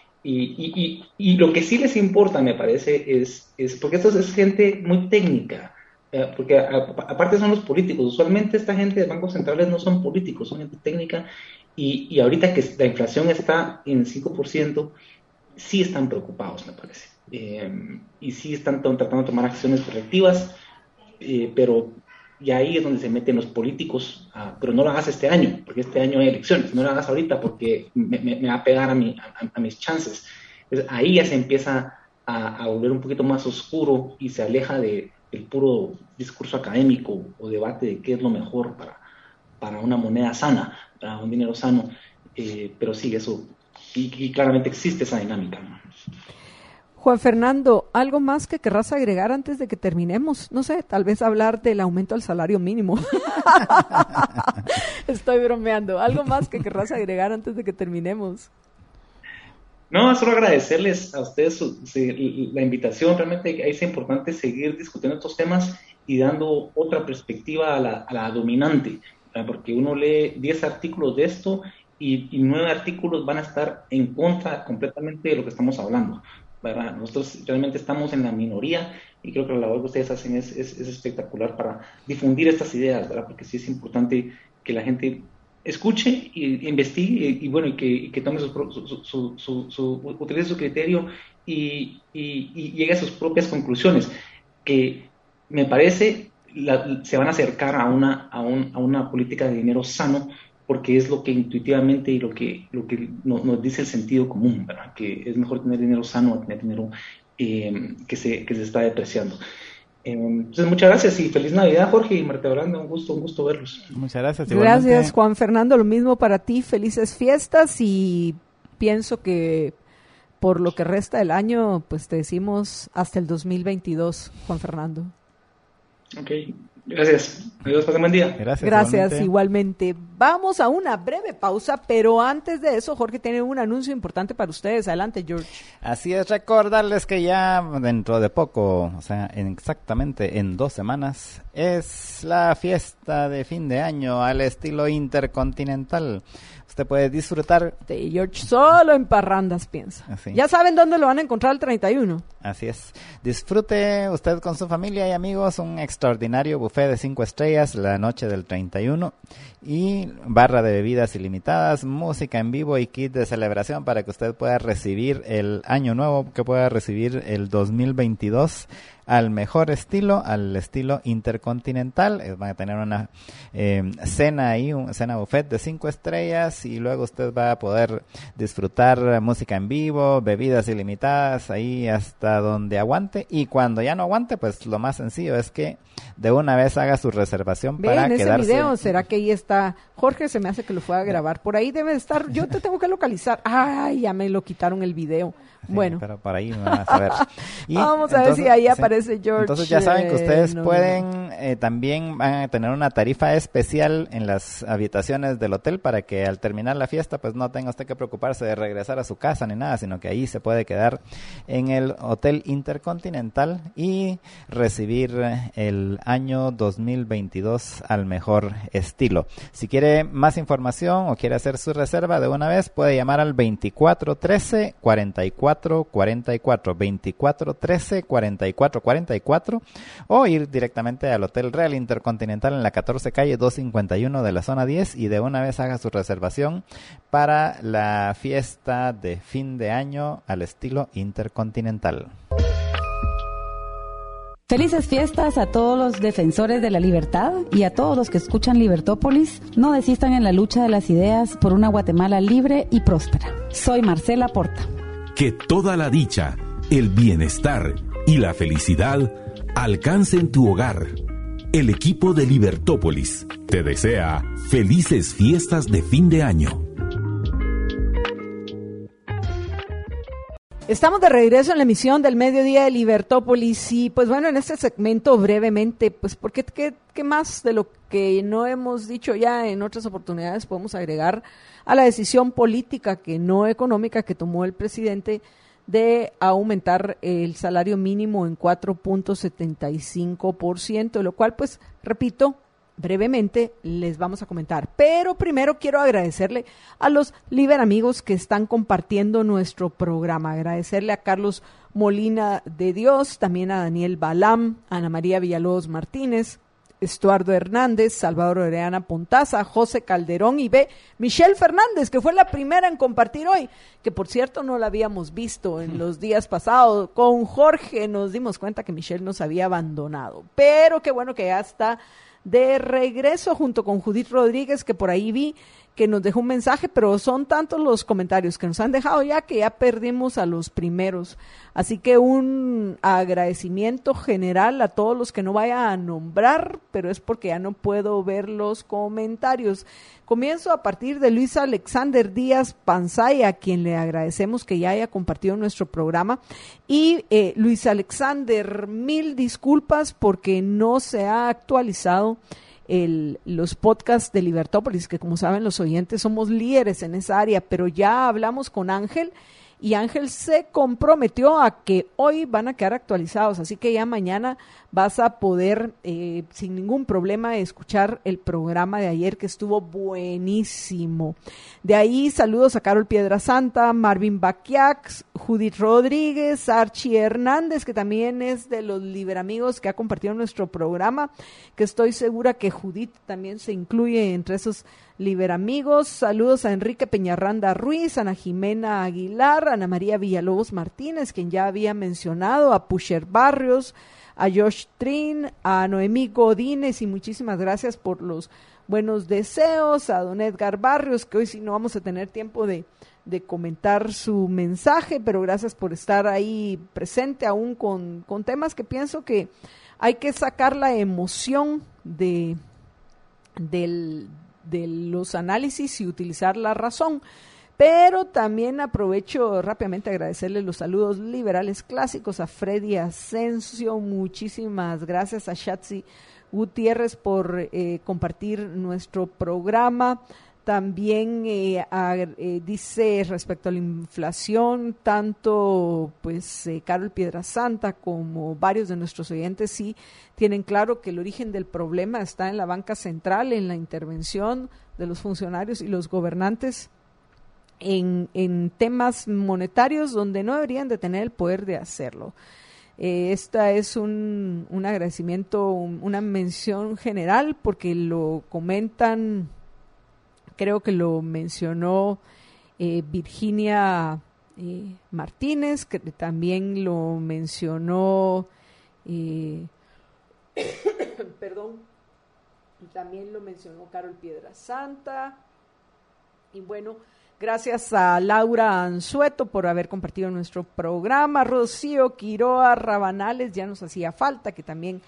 Speaker 8: lo que sí les importa, me parece, es porque esto es gente muy técnica. Porque aparte son los políticos, usualmente esta gente de bancos centrales no son políticos, son gente técnica, y ahorita que la inflación está en 5%, sí están preocupados, me parece, y sí están tratando de tomar acciones correctivas, pero y ahí es donde se meten los políticos, pero no lo hagas este año, porque este año hay elecciones, no lo hagas ahorita porque me va a pegar a mis chances. Entonces, ahí ya se empieza a volver un poquito más oscuro y se aleja del puro discurso académico o debate de qué es lo mejor para una moneda sana, para un dinero sano, pero sí, eso, y claramente existe esa dinámica, ¿no?
Speaker 4: Juan Fernando, ¿algo más que querrás agregar antes de que terminemos? No sé, tal vez hablar del aumento al salario mínimo. Estoy bromeando. ¿Algo más que querrás agregar antes de que terminemos?
Speaker 8: No, solo agradecerles a ustedes la invitación. Realmente es importante seguir discutiendo estos temas y dando otra perspectiva a la dominante, ¿verdad? Porque uno lee 10 artículos de esto y 9 artículos van a estar en contra completamente de lo que estamos hablando, ¿verdad? Nosotros realmente estamos en la minoría y creo que la labor que ustedes hacen es espectacular para difundir estas ideas, ¿verdad? Porque sí es importante que la gente escuche y investigue y bueno, y que tome utilice su criterio y llegue a sus propias conclusiones, que me parece se van a acercar a una política de dinero sano, porque es lo que intuitivamente y lo que nos dice el sentido común, ¿verdad? Que es mejor tener dinero sano a tener dinero que se está depreciando. Entonces, muchas gracias y feliz Navidad, Jorge y Marta Yolanda, un gusto verlos.
Speaker 3: Muchas gracias.
Speaker 4: Gracias, Juan Fernando, lo mismo para ti, felices fiestas, y pienso que por lo que resta del año, pues te decimos hasta el 2022, Juan Fernando.
Speaker 8: Ok, gracias. Adiós, pasen buen día.
Speaker 4: Gracias, igualmente. Vamos a una breve pausa, pero antes de eso, Jorge tiene un anuncio importante para ustedes. Adelante, George.
Speaker 3: Así es, recordarles que ya dentro de poco, o sea, exactamente en 2 semanas, es la fiesta de fin de año al estilo intercontinental. Usted puede disfrutar
Speaker 4: de George solo en parrandas, piensa. Así. Ya saben dónde lo van a encontrar el 31.
Speaker 3: Así es. Disfrute usted con su familia y amigos un extraordinario buffet de 5 estrellas la noche del 31 y barra de bebidas ilimitadas, música en vivo y kit de celebración para que usted pueda recibir el año nuevo, que pueda recibir el 2022 al mejor estilo, al estilo intercontinental. Van a tener una cena ahí, una cena buffet de 5 estrellas y luego usted va a poder disfrutar música en vivo, bebidas ilimitadas ahí hasta donde aguante, y cuando ya no aguante, pues lo más sencillo es que de una vez haga su reservación para quedarse.
Speaker 4: Ese video, ¿será que ahí está? Jorge, se me hace que lo fue a grabar. Por ahí debe estar, yo te tengo que localizar. Ay, ya me lo quitaron el video.
Speaker 3: Sí,
Speaker 4: bueno.
Speaker 3: Pero por ahí me van a saber.
Speaker 4: Y vamos a ver si ahí aparece George.
Speaker 3: Entonces ya saben que ustedes pueden, también van a tener una tarifa especial en las habitaciones del hotel para que al terminar la fiesta pues no tenga usted que preocuparse de regresar a su casa ni nada, sino que ahí se puede quedar en el Hotel Intercontinental y recibir el año 2022 al mejor estilo. Si quiere más información o quiere hacer su reserva de una vez, puede llamar al 2413 44 44 2413 44 44 o ir directamente al Hotel Real Intercontinental en la 14 calle 251 de la zona 10 y de una vez haga su reservación para la fiesta de fin de año al estilo intercontinental.
Speaker 7: Felices fiestas a todos los defensores de la libertad y a todos los que escuchan Libertópolis. No desistan en la lucha de las ideas por una Guatemala libre y próspera. Soy Marcela Porta.
Speaker 1: Que toda la dicha, el bienestar y la felicidad alcancen tu hogar. El equipo de Libertópolis te desea felices fiestas de fin de año.
Speaker 4: Estamos de regreso en la emisión del mediodía de Libertópolis y pues bueno, en este segmento brevemente, pues porque ¿qué más de lo que no hemos dicho ya en otras oportunidades podemos agregar a la decisión política que no económica que tomó el presidente de aumentar el salario mínimo en 4.75%, lo cual pues repito, brevemente les vamos a comentar, pero primero quiero agradecerle a los Liberamigos que están compartiendo nuestro programa, agradecerle a Carlos Molina de Dios, también a Daniel Balam, Ana María Villalobos Martínez, Estuardo Hernández, Salvador Oreana Pontaza, José Calderón y Michelle Fernández, que fue la primera en compartir hoy, que por cierto no la habíamos visto en los días pasados. Con Jorge nos dimos cuenta que Michelle nos había abandonado, pero qué bueno que ya está de regreso junto con Judith Rodríguez, que por ahí vi que nos dejó un mensaje, pero son tantos los comentarios que nos han dejado ya que ya perdimos a los primeros. Así que un agradecimiento general a todos los que no vaya a nombrar, pero es porque ya no puedo ver los comentarios. Comienzo a partir de Luis Alexander Díaz Panzay, a quien le agradecemos que ya haya compartido nuestro programa. Y Luis Alexander, mil disculpas porque no se ha actualizado los podcasts de Libertópolis, que como saben los oyentes somos líderes en esa área, pero ya hablamos con Ángel y Ángel se comprometió a que hoy van a quedar actualizados, así que ya mañana vas a poder sin ningún problema escuchar el programa de ayer que estuvo buenísimo. De ahí saludos a Carol Piedrasanta, Marvin Baquiax, Judith Rodríguez, Archie Hernández, que también es de los Liberamigos que ha compartido nuestro programa, que estoy segura que Judith también se incluye entre esos Liberamigos. Saludos a Enrique Peñarranda Ruiz, Ana Jimena Aguilar, Ana María Villalobos Martínez, quien ya había mencionado, a Pusher Barrios, a Josh Trin, a Noemí Godínez, y muchísimas gracias por los buenos deseos, a don Edgar Barrios, que hoy sí no vamos a tener tiempo de comentar su mensaje, pero gracias por estar ahí presente aún con temas que pienso que hay que sacar la emoción de los análisis y utilizar la razón. Pero también aprovecho rápidamente a agradecerle los saludos liberales clásicos a Freddy Asensio, muchísimas gracias a Shatsi Gutiérrez por compartir nuestro programa. También dice respecto a la inflación, tanto pues Carol Piedrasanta como varios de nuestros oyentes sí tienen claro que el origen del problema está en la banca central, en la intervención de los funcionarios y los gobernantes en temas monetarios donde no deberían de tener el poder de hacerlo. Esta es un agradecimiento, una mención general, porque lo comentan, creo que lo mencionó Virginia Martínez, que también lo mencionó, perdón, también lo mencionó Carol Piedrasanta, y bueno, gracias a Laura Anzueto por haber compartido nuestro programa. Rocío Quiroa Rabanales, ya nos hacía falta que también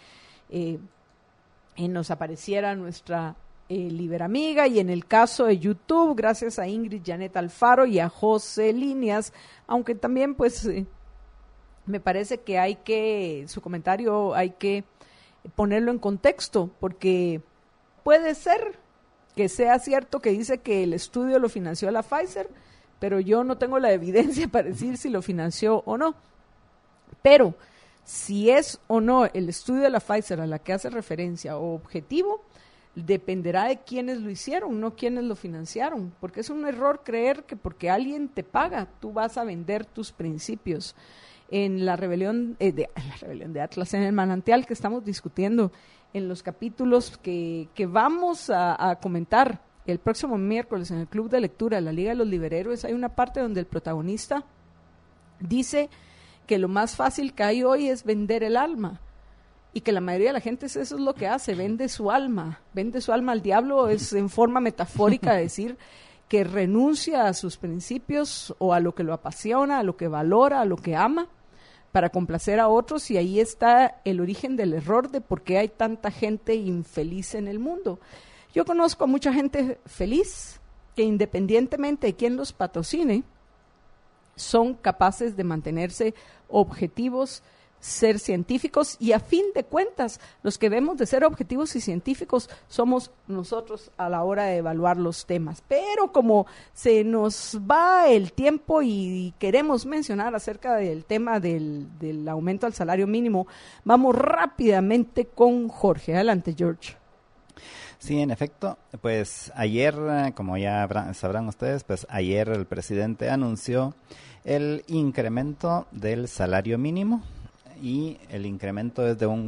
Speaker 4: nos apareciera nuestra Liberamiga. Y en el caso de YouTube, gracias a Ingrid Janet Alfaro y a José Líneas, aunque también pues me parece que su comentario hay que ponerlo en contexto, porque puede ser que sea cierto que dice que el estudio lo financió la Pfizer, pero yo no tengo la evidencia para decir si lo financió o no. Pero si es o no el estudio de la Pfizer a la que hace referencia o objetivo, dependerá de quiénes lo hicieron, no quiénes lo financiaron, porque es un error creer que porque alguien te paga, tú vas a vender tus principios. En la rebelión de Atlas, en el manantial que estamos discutiendo, en los capítulos que vamos a comentar el próximo miércoles en el Club de Lectura de la Liga de los Liberhéroes, hay una parte donde el protagonista dice que lo más fácil que hay hoy es vender el alma. y que la mayoría de la gente eso es lo que hace, vende su alma al diablo, es en forma metafórica decir que renuncia a sus principios o a lo que lo apasiona, a lo que valora, a lo que ama, para complacer a otros, y ahí está el origen del error de por qué hay tanta gente infeliz en el mundo. Yo conozco a mucha gente feliz que independientemente de quién los patrocine, son capaces de mantenerse objetivos, ser científicos, y a fin de cuentas, los que debemos de ser objetivos y científicos somos nosotros a la hora de evaluar los temas. Pero como se nos va el tiempo y queremos mencionar acerca del tema del aumento al salario mínimo, vamos rápidamente con Jorge. Adelante, George.
Speaker 3: Sí, en efecto, pues ayer, como ya sabrán ustedes, pues ayer el presidente anunció el incremento del salario mínimo, y el incremento es de un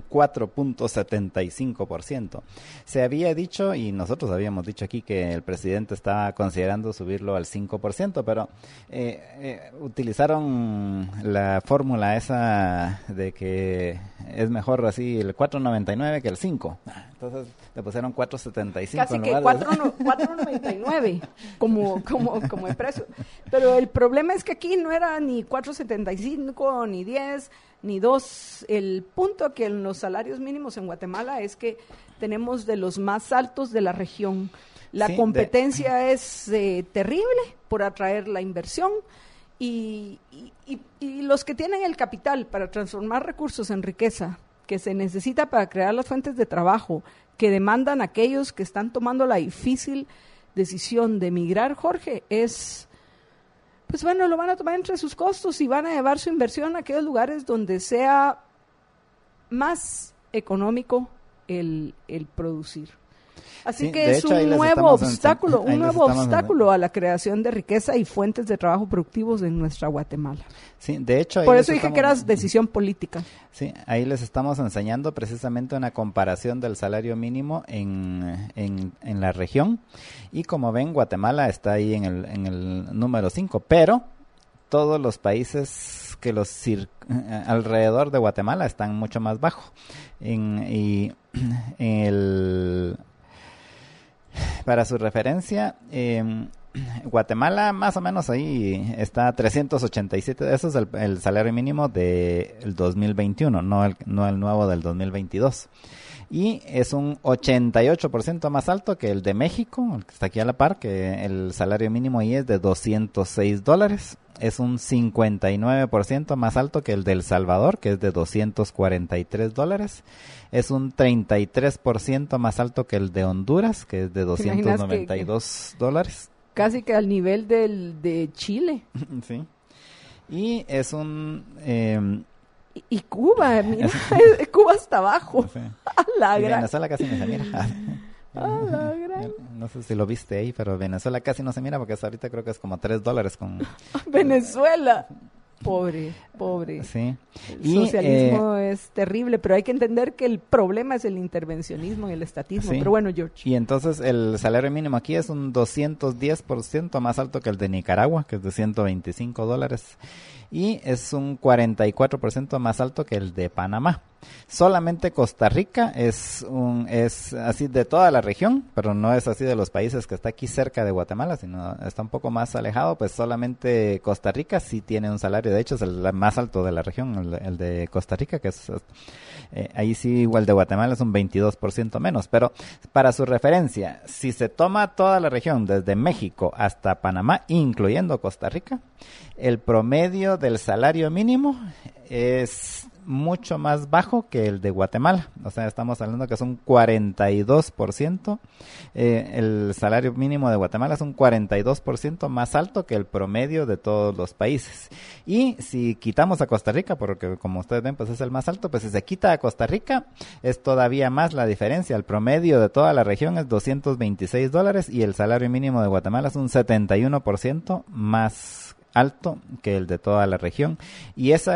Speaker 3: 4.75%. Se había dicho, y nosotros habíamos dicho aquí, que el presidente estaba considerando subirlo al 5%, pero utilizaron la fórmula esa de que es mejor así el 4.99 que el 5. Entonces le pusieron 4.75.
Speaker 4: Casi que 4.99 como el precio. Pero el problema es que aquí no era ni 4.75, ni 10, ni 2. El punto que en los salarios mínimos en Guatemala es que tenemos de los más altos de la región. La competencia es terrible por atraer la inversión, y los que tienen el capital para transformar recursos en riqueza que se necesita para crear las fuentes de trabajo que demandan aquellos que están tomando la difícil decisión de emigrar, Jorge, pues bueno, lo van a tomar entre sus costos y van a llevar su inversión a aquellos lugares donde sea más económico el producir. Así que es un nuevo obstáculo a la creación de riqueza y fuentes de trabajo productivos en nuestra Guatemala.
Speaker 3: Sí, de hecho,
Speaker 4: por eso dije que era decisión política.
Speaker 3: Sí, ahí les estamos enseñando precisamente una comparación del salario mínimo en la región, y como ven, Guatemala está ahí en el número 5, pero todos los países que alrededor de Guatemala están mucho más bajo. Para su referencia, Guatemala más o menos ahí está 387, eso es el salario mínimo del 2021, no el nuevo del 2022. Y es un 88% más alto que el de México, el que está aquí a la par, que el salario mínimo ahí es de $206. Es un 59% más alto que el de El Salvador, que es de $243. Es un 33% más alto que el de Honduras, que es de $292.
Speaker 4: Casi que al nivel de Chile.
Speaker 3: Sí. Y es un...
Speaker 4: y Cuba, mira, Cuba está abajo. Sí.
Speaker 3: Y Venezuela casi no se mira. No sé si lo viste ahí, pero Venezuela casi no se mira porque ahorita creo que es como $3 con...
Speaker 4: Venezuela. Pobre.
Speaker 3: Sí.
Speaker 4: El socialismo es terrible, pero hay que entender que el problema es el intervencionismo y el estatismo. Sí. Pero bueno, George.
Speaker 3: Y entonces el salario mínimo aquí es un 210% más alto que el de Nicaragua, que es de $125. Y es un 44% más alto que el de Panamá. Solamente Costa Rica es así de toda la región, pero no es así de los países que está aquí cerca de Guatemala, sino está un poco más alejado. Pues solamente Costa Rica sí tiene un salario, de hecho es el más alto de la región, el de Costa Rica, que es ahí sí igual de Guatemala es un 22% menos. Pero para su referencia, si se toma toda la región desde México hasta Panamá, incluyendo Costa Rica, el promedio del salario mínimo es mucho más bajo que el de Guatemala. O sea, estamos hablando que es un 42%. El salario mínimo de Guatemala es un 42% más alto que el promedio de todos los países. Y si quitamos a Costa Rica, porque como ustedes ven, pues es el más alto, pues si se quita a Costa Rica, es todavía más la diferencia. El promedio de toda la región es $226 y el salario mínimo de Guatemala es un 71% más alto que el de toda la región. Y esa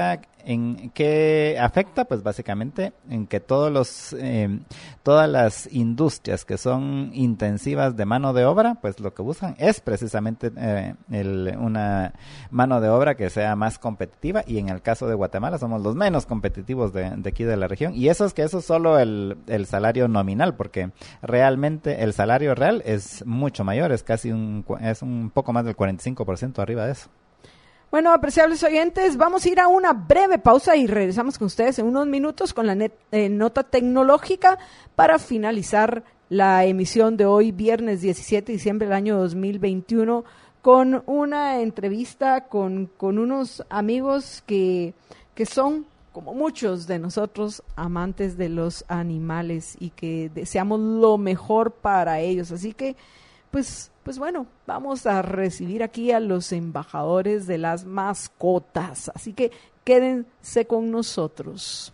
Speaker 3: ¿En qué afecta? Pues básicamente en que todas las industrias que son intensivas de mano de obra, pues lo que buscan es precisamente una mano de obra que sea más competitiva, y en el caso de Guatemala somos los menos competitivos de aquí de la región, y eso es solo el salario nominal, porque realmente el salario real es mucho mayor, es un poco más del 45% arriba de eso.
Speaker 4: Bueno, apreciables oyentes, vamos a ir a una breve pausa y regresamos con ustedes en unos minutos con la nota tecnológica para finalizar la emisión de hoy, viernes 17 de diciembre del año 2021, con una entrevista con unos amigos que son, como muchos de nosotros, amantes de los animales y que deseamos lo mejor para ellos. Así que, pues bueno, vamos a recibir aquí a los embajadores de las mascotas. Así que quédense con nosotros.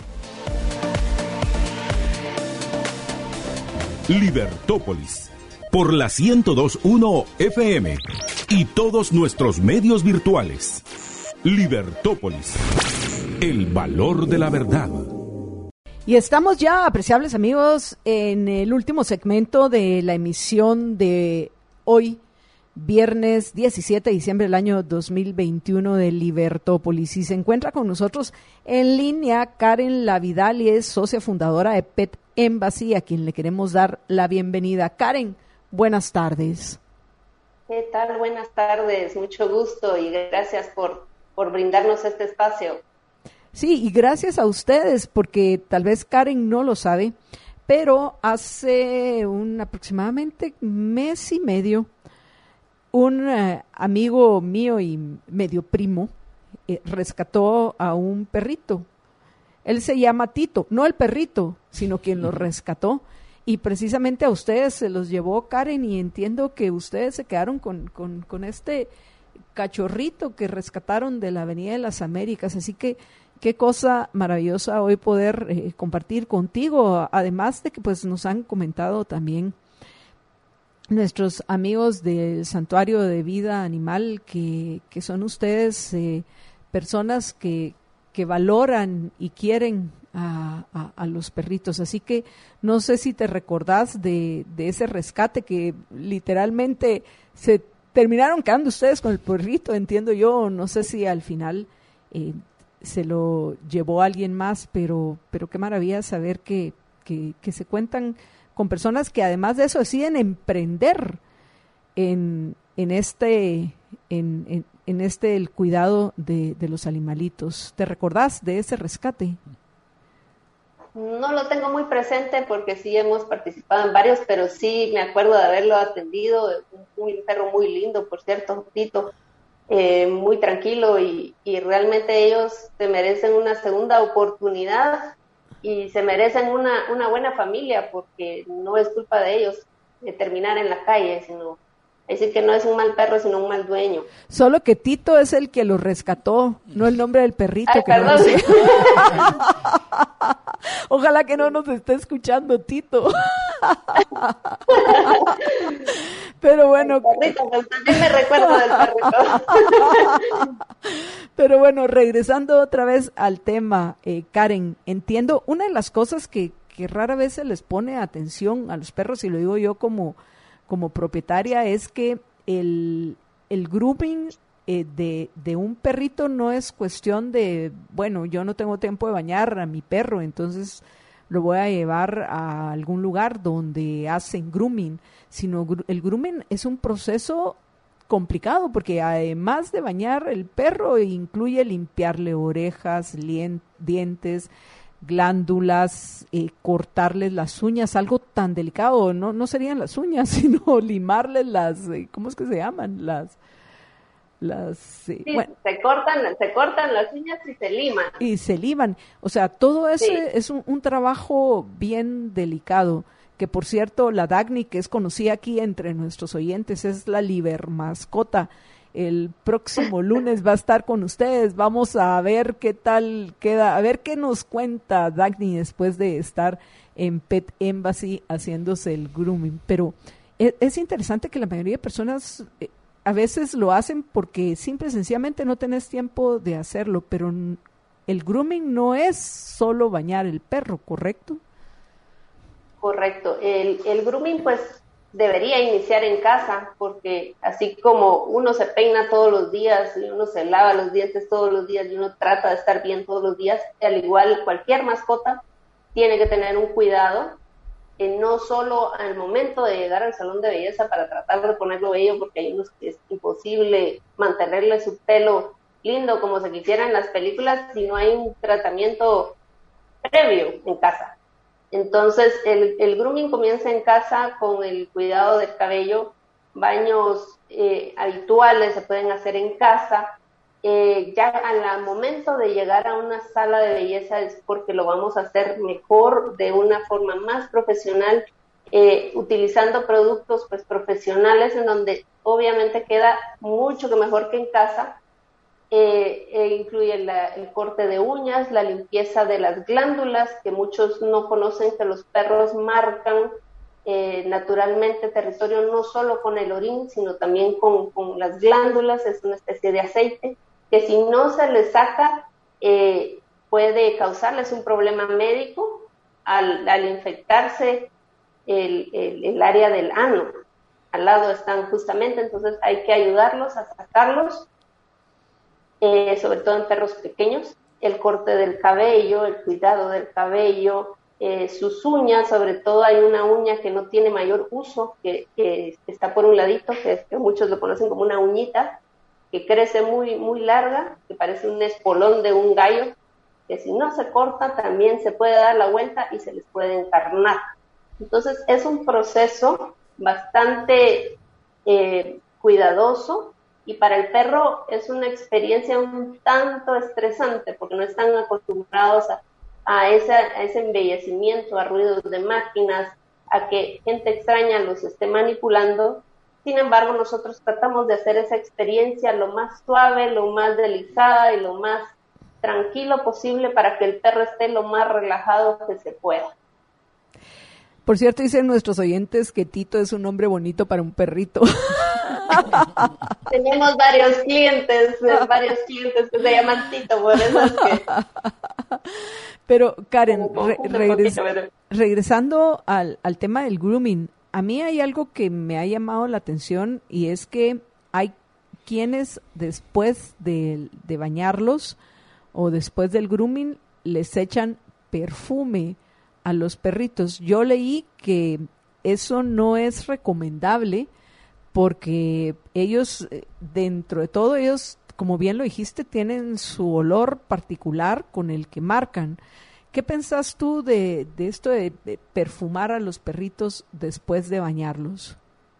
Speaker 1: Libertópolis, por la 102.1 FM y todos nuestros medios virtuales. Libertópolis, el valor de la verdad.
Speaker 4: Y estamos ya, apreciables amigos, en el último segmento de la emisión de hoy, viernes 17 de diciembre del año 2021 de Libertópolis. Y se encuentra con nosotros en línea Karen Lavidal, y es socia fundadora de Pet Embassy, a quien le queremos dar la bienvenida. Karen, buenas tardes.
Speaker 9: ¿Qué tal? Buenas tardes, mucho gusto y gracias por brindarnos este espacio.
Speaker 4: Sí, y gracias a ustedes, porque tal vez Karen no lo sabe, pero hace aproximadamente mes y medio, un amigo mío y medio primo rescató a un perrito. Él se llama Tito, no el perrito, sino quien lo rescató. Y precisamente a ustedes se los llevó Karen, y entiendo que ustedes se quedaron con este cachorrito que rescataron de la Avenida de las Américas. Así que qué cosa maravillosa hoy poder compartir contigo, además de que pues nos han comentado también nuestros amigos del Santuario de Vida Animal que son ustedes personas que valoran y quieren a los perritos. Así que no sé si te recordás de ese rescate que literalmente se terminaron quedando ustedes con el perrito, entiendo yo. No sé si al final se lo llevó alguien más, pero qué maravilla saber que se cuentan con personas que además de eso deciden emprender en el cuidado de los animalitos. ¿Te recordás de ese rescate?
Speaker 9: No lo tengo muy presente porque sí hemos participado en varios, pero sí me acuerdo de haberlo atendido. Un perro muy lindo, por cierto, Tito, muy tranquilo, y realmente ellos se merecen una segunda oportunidad y se merecen una buena familia, porque no es culpa de ellos de terminar en la calle, sino decir que no es un mal perro, sino un mal dueño.
Speaker 4: Solo que Tito es el que lo rescató, no el nombre del perrito.
Speaker 9: Ay,
Speaker 4: que
Speaker 9: perdón.
Speaker 4: no sé. Ojalá que no nos esté escuchando Tito. Pero bueno.
Speaker 9: El perrito, pues también me recuerdo del perrito.
Speaker 4: Pero bueno, regresando otra vez al tema, Karen, entiendo, una de las cosas que rara vez se les pone atención a los perros, y lo digo yo como propietaria, es que el grooming de un perrito no es cuestión de, bueno, yo no tengo tiempo de bañar a mi perro, entonces lo voy a llevar a algún lugar donde hacen grooming, sino el grooming es un proceso complicado, porque además de bañar el perro incluye limpiarle orejas, dientes, glándulas, cortarles las uñas, algo tan delicado. No serían las uñas, sino limarles las, ¿cómo es que se llaman?
Speaker 9: Sí,
Speaker 4: bueno,
Speaker 9: se cortan las uñas y se liman.
Speaker 4: Y se liman. O sea, todo eso
Speaker 9: Sí.
Speaker 4: es un trabajo bien delicado, que por cierto, la Dagny, que es conocida aquí entre nuestros oyentes, es la Liber Mascota. El próximo lunes va a estar con ustedes. Vamos a ver qué tal queda, a ver qué nos cuenta Dagny después de estar en Pet Embassy haciéndose el grooming. Pero es interesante que la mayoría de personas a veces lo hacen porque simple y sencillamente no tenés tiempo de hacerlo, pero el grooming no es solo bañar el perro, ¿correcto?
Speaker 9: Correcto. El grooming pues debería iniciar en casa, porque así como uno se peina todos los días y uno se lava los dientes todos los días y uno trata de estar bien todos los días, al igual cualquier mascota tiene que tener un cuidado, no solo al momento de llegar al salón de belleza para tratar de ponerlo bello, porque hay unos que es imposible mantenerle su pelo lindo como se quisiera en las películas si no hay un tratamiento previo en casa. Entonces, el grooming comienza en casa con el cuidado del cabello, baños habituales se pueden hacer en casa. Ya al momento de llegar a una sala de belleza es porque lo vamos a hacer mejor, de una forma más profesional, utilizando productos pues profesionales en donde obviamente queda mucho mejor que en casa. Incluye el corte de uñas, la limpieza de las glándulas, que muchos no conocen que los perros marcan naturalmente territorio no solo con el orín, sino también con las glándulas. Es una especie de aceite que si no se les saca puede causarles un problema médico al infectarse el área del ano. Al lado están justamente, entonces hay que ayudarlos a sacarlos. Sobre todo en perros pequeños, el corte del cabello, el cuidado del cabello, sus uñas, sobre todo hay una uña que no tiene mayor uso, que está por un ladito, que muchos lo conocen como una uñita, que crece muy, muy larga, que parece un espolón de un gallo, que si no se corta también se puede dar la vuelta y se les puede encarnar. Entonces es un proceso bastante cuidadoso, y para el perro es una experiencia un tanto estresante porque no están acostumbrados a ese embellecimiento, a ruidos de máquinas, a que gente extraña los esté manipulando. Sin embargo, nosotros tratamos de hacer esa experiencia lo más suave, lo más delicada y lo más tranquilo posible para que el perro esté lo más relajado que se pueda.
Speaker 4: Por cierto, dicen nuestros oyentes que Tito es un nombre bonito para un perrito.
Speaker 9: Tenemos varios clientes que se llaman Tito, por eso es que...
Speaker 4: Pero Karen, regresando al tema del grooming, a mí hay algo que me ha llamado la atención y es que hay quienes después de bañarlos o después del grooming les echan perfume a los perritos. Yo leí que eso no es recomendable porque ellos, dentro de todo, ellos, como bien lo dijiste, tienen su olor particular con el que marcan. ¿Qué pensás tú de esto de perfumar a los perritos después de bañarlos?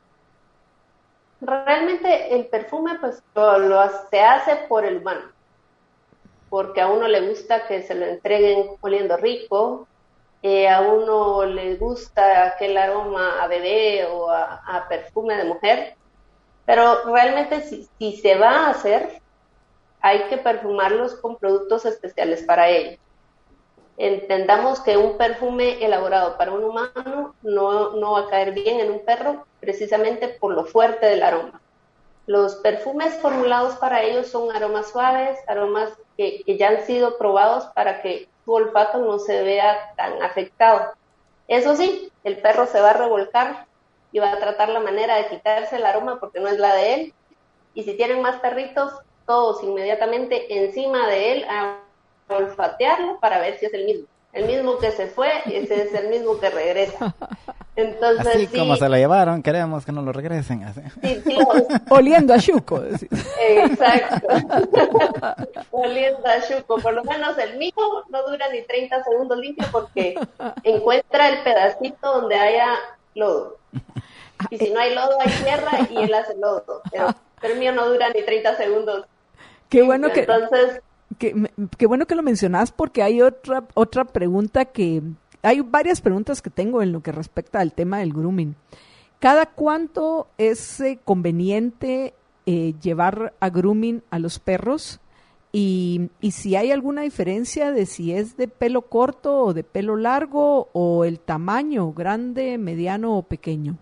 Speaker 9: Realmente el perfume pues se hace por el humano, porque a uno le gusta que se lo entreguen oliendo rico, a uno le gusta aquel aroma a bebé o a perfume de mujer, pero realmente si se va a hacer, hay que perfumarlos con productos especiales para ello. Entendamos que un perfume elaborado para un humano no va a caer bien en un perro precisamente por lo fuerte del aroma. Los perfumes formulados para ellos son aromas suaves, aromas que ya han sido probados para que su olfato no se vea tan afectado. Eso sí, el perro se va a revolcar y va a tratar la manera de quitarse el aroma porque no es la de él. Y si tienen más perritos, todos inmediatamente encima de él a olfatearlo para ver si es el mismo. El mismo que se fue, ese es el mismo que regresa. Entonces,
Speaker 3: así
Speaker 9: sí,
Speaker 3: como se lo llevaron, queremos que no lo regresen. Así.
Speaker 9: Sí,
Speaker 4: oliendo a chuco.
Speaker 9: Exacto. Oliendo a chuco. Por lo menos el mío no dura ni 30 segundos limpio porque encuentra el pedacito donde haya lodo. Y si no hay lodo, hay tierra y él hace lodo. Pero el mío no dura ni 30 segundos.
Speaker 4: Qué bueno que...
Speaker 9: Entonces...
Speaker 4: Qué bueno que lo mencionas porque hay otra pregunta hay varias preguntas que tengo en lo que respecta al tema del grooming. ¿Cada cuánto es conveniente llevar a grooming a los perros? Y si hay alguna diferencia de si es de pelo corto o de pelo largo o el tamaño, grande, mediano o pequeño.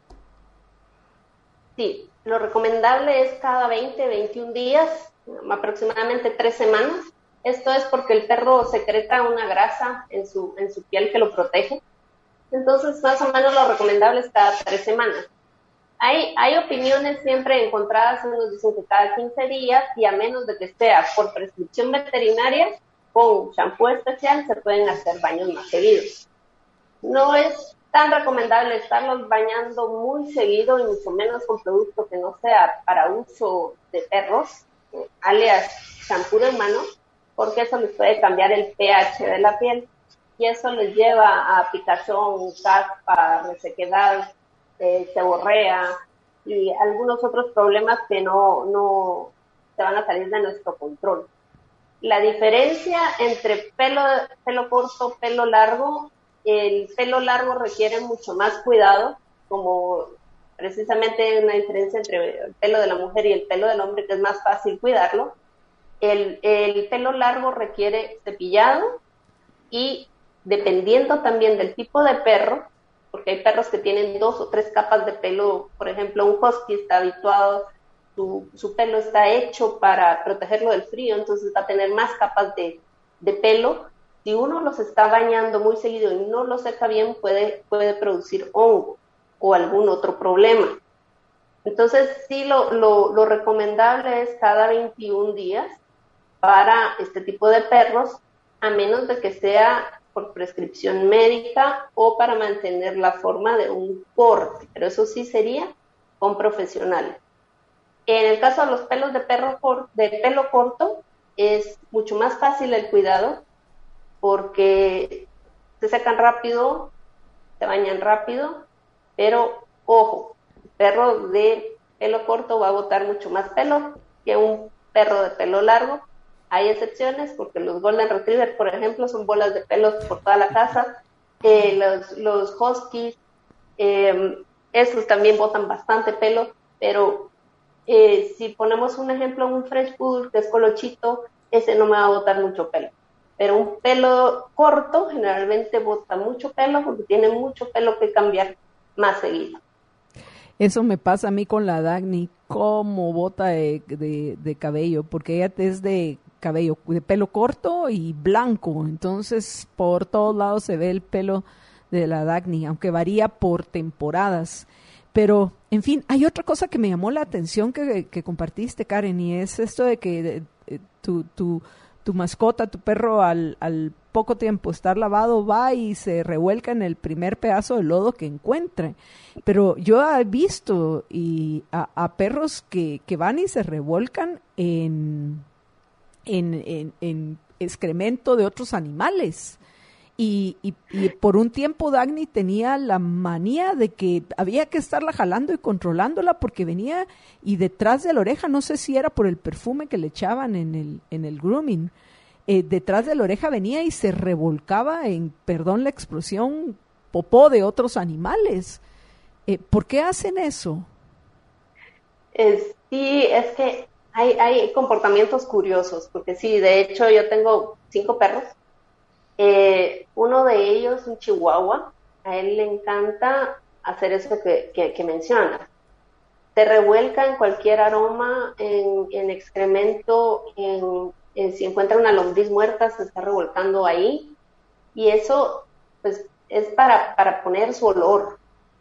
Speaker 9: Sí, lo recomendable es cada 20, 21 días, aproximadamente 3 semanas, Esto es porque el perro secreta una grasa en su piel que lo protege. Entonces, más o menos lo recomendable es cada 3 semanas. Hay opiniones siempre encontradas, unos dicen que cada 15 días, y a menos de que sea por prescripción veterinaria, con shampoo especial se pueden hacer baños más seguidos. No es tan recomendable estarlos bañando muy seguido y mucho menos con producto que no sea para uso de perros, alias shampoo de humano, porque eso les puede cambiar el pH de la piel y eso les lleva a picazón, caspa, resequedad, seborrea y algunos otros problemas que no se van a salir de nuestro control. La diferencia entre pelo corto, pelo largo, el pelo largo requiere mucho más cuidado, como precisamente una diferencia entre el pelo de la mujer y el pelo del hombre, que es más fácil cuidarlo. El pelo largo requiere cepillado y dependiendo también del tipo de perro, porque hay perros que tienen 2 o 3 capas de pelo, por ejemplo, un husky está habituado, su pelo está hecho para protegerlo del frío, entonces va a tener más capas de pelo. Si uno los está bañando muy seguido y no lo seca bien, puede producir hongo o algún otro problema. Entonces, sí, lo recomendable es cada 21 días para este tipo de perros, a menos de que sea por prescripción médica o para mantener la forma de un corte, pero eso sí sería con profesionales. En el caso de los pelos de pelo corto, es mucho más fácil el cuidado porque se secan rápido, se bañan rápido, pero ojo, el perro de pelo corto va a botar mucho más pelo que un perro de pelo largo. Hay excepciones porque los Golden Retriever, por ejemplo, son bolas de pelos por toda la casa. Los Huskies, esos también botan bastante pelo, pero si ponemos un ejemplo, un French Poodle que es colochito, ese no me va a botar mucho pelo. Pero un pelo corto generalmente bota mucho pelo porque tiene mucho pelo que cambiar más seguido.
Speaker 4: Eso me pasa a mí con la Dagny, como bota de cabello, porque ella es de cabello, de pelo corto y blanco, entonces por todos lados se ve el pelo de la Dagny, aunque varía por temporadas. Pero, en fin, hay otra cosa que me llamó la atención que compartiste, Karen, y es esto de que tu mascota, tu perro, al poco tiempo estar lavado, va y se revuelca en el primer pedazo de lodo que encuentre. Pero yo he visto a perros que van y se revuelcan en excremento de otros animales. Y por un tiempo Dagny tenía la manía de que había que estarla jalando y controlándola porque venía y detrás de la oreja, no sé si era por el perfume que le echaban en el grooming, detrás de la oreja venía y se revolcaba en, perdón la expresión, popó de otros animales. ¿Por qué hacen eso?
Speaker 9: Sí, es que hay comportamientos curiosos, porque sí, de hecho yo tengo 5 perros. Uno de ellos, un chihuahua, a él le encanta hacer eso que mencionas. Se revuelca en cualquier aroma, en excremento, si encuentra una lombriz muerta, se está revolcando ahí. Y eso, pues, es para poner su olor.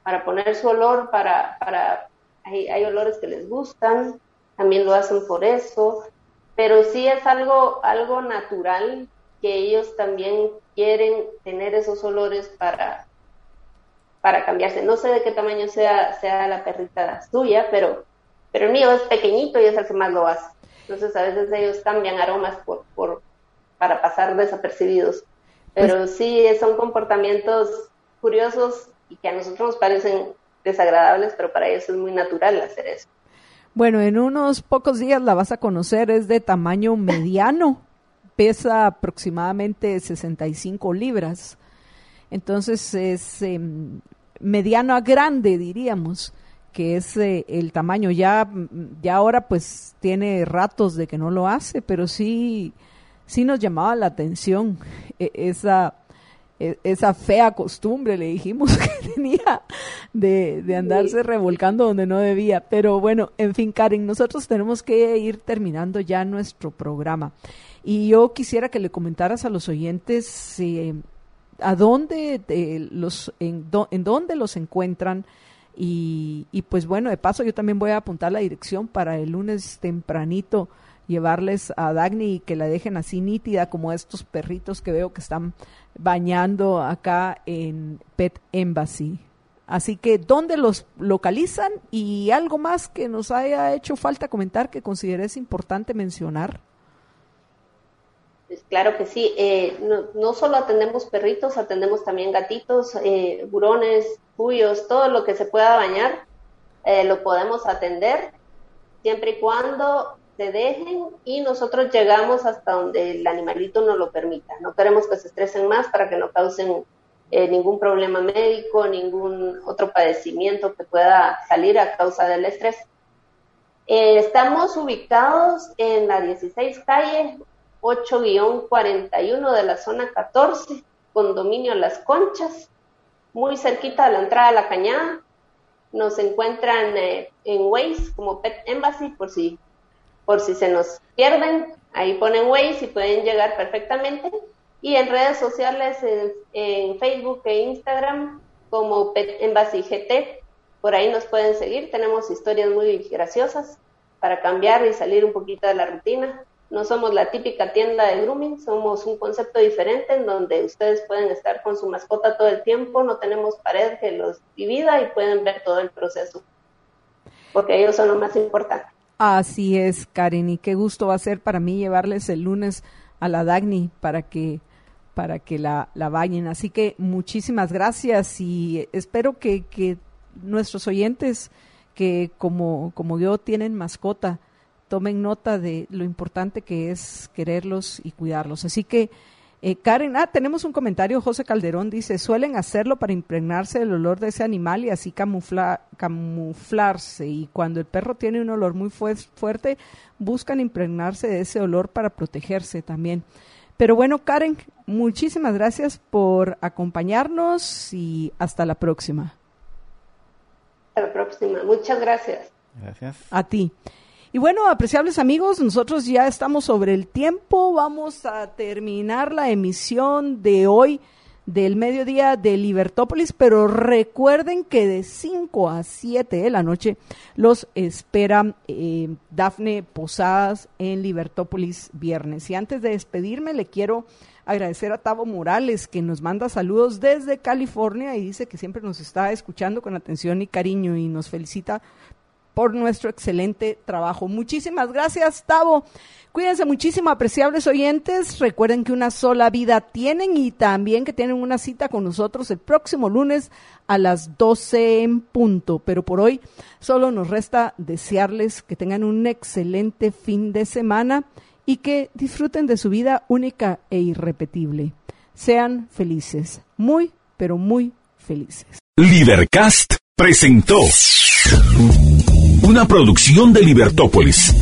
Speaker 9: Hay olores que les gustan, también lo hacen por eso. Pero sí es algo natural que ellos también quieren tener esos olores para cambiarse. No sé de qué tamaño sea la perrita suya, pero el mío es pequeñito y es el que más lo hace. Entonces a veces ellos cambian aromas para pasar desapercibidos. Pero sí son comportamientos curiosos y que a nosotros nos parecen desagradables, pero para ellos es muy natural hacer eso.
Speaker 4: Bueno, en unos pocos días la vas a conocer, es de tamaño mediano. Pesa aproximadamente 65 libras, entonces es mediano a grande, diríamos, que es el tamaño. Ya ahora pues tiene ratos de que no lo hace, pero sí nos llamaba la atención esa esa fea costumbre, le dijimos, que tenía de andarse revolcando donde no debía. Pero bueno, en fin, Karen, nosotros tenemos que ir terminando ya nuestro programa. Y yo quisiera que le comentaras a los oyentes a dónde en dónde los encuentran. Y pues bueno, de paso yo también voy a apuntar la dirección para el lunes tempranito llevarles a Dagny y que la dejen así nítida como estos perritos que veo que están bañando acá en Pet Embassy. Así que, ¿dónde los localizan? Y algo más que nos haya hecho falta comentar que consideres importante mencionar.
Speaker 9: Pues claro que sí, no solo atendemos perritos, atendemos también gatitos, hurones, cuyos, todo lo que se pueda bañar, lo podemos atender, siempre y cuando se dejen y nosotros llegamos hasta donde el animalito nos lo permita. No queremos que se estresen más para que no causen ningún problema médico, ningún otro padecimiento que pueda salir a causa del estrés. Estamos ubicados en la 16 calle 8-41 de la zona 14, condominio Las Conchas, muy cerquita de la entrada a La Cañada. Nos encuentran en Waze como Pet Embassy, por si se nos pierden, ahí ponen Waze y pueden llegar perfectamente. Y en redes sociales, en Facebook e Instagram, como Pet Embassy GT, por ahí nos pueden seguir. Tenemos historias muy graciosas para cambiar y salir un poquito de la rutina. No somos la típica tienda de grooming, somos un concepto diferente en donde ustedes pueden estar con su mascota todo el tiempo, no tenemos pared que los divida y pueden ver todo el proceso, porque ellos son lo más importante.
Speaker 4: Así es, Karen, y qué gusto va a ser para mí llevarles el lunes a la Dagny para que la bañen. Así que muchísimas gracias y espero que nuestros oyentes que como yo tienen mascota tomen nota de lo importante que es quererlos y cuidarlos. Así que, Karen, tenemos un comentario. José Calderón dice, suelen hacerlo para impregnarse del olor de ese animal y así camuflarse. Y cuando el perro tiene un olor muy fuerte, buscan impregnarse de ese olor para protegerse también. Pero bueno, Karen, muchísimas gracias por acompañarnos y hasta la próxima.
Speaker 9: Hasta la próxima. Muchas gracias.
Speaker 3: Gracias.
Speaker 4: A ti. Y bueno, apreciables amigos, nosotros ya estamos sobre el tiempo, vamos a terminar la emisión de hoy del mediodía de Libertópolis, pero recuerden que de 5 a 7 de la noche los espera Dafne Posadas en Libertópolis viernes. Y antes de despedirme le quiero agradecer a Tavo Morales que nos manda saludos desde California y dice que siempre nos está escuchando con atención y cariño y nos felicita por nuestro excelente trabajo. Muchísimas gracias, Tavo. Cuídense muchísimo, apreciables oyentes. Recuerden que una sola vida tienen y también que tienen una cita con nosotros el próximo lunes a las 12 en punto. Pero por hoy solo nos resta desearles que tengan un excelente fin de semana y que disfruten de su vida única e irrepetible. Sean felices, muy, pero muy felices.
Speaker 1: Libercast presentó una producción de Libertópolis.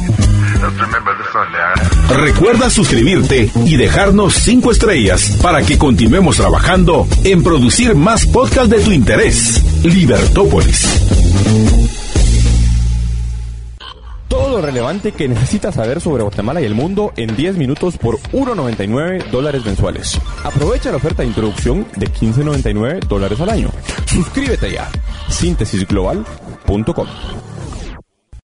Speaker 1: Recuerda suscribirte y dejarnos 5 estrellas para que continuemos trabajando en producir más podcasts de tu interés. Libertópolis.
Speaker 2: Todo lo relevante que necesitas saber sobre Guatemala y el mundo en 10 minutos por $1.99 mensuales. Aprovecha la oferta de introducción de $15.99 al año. Suscríbete ya. Síntesisglobal.com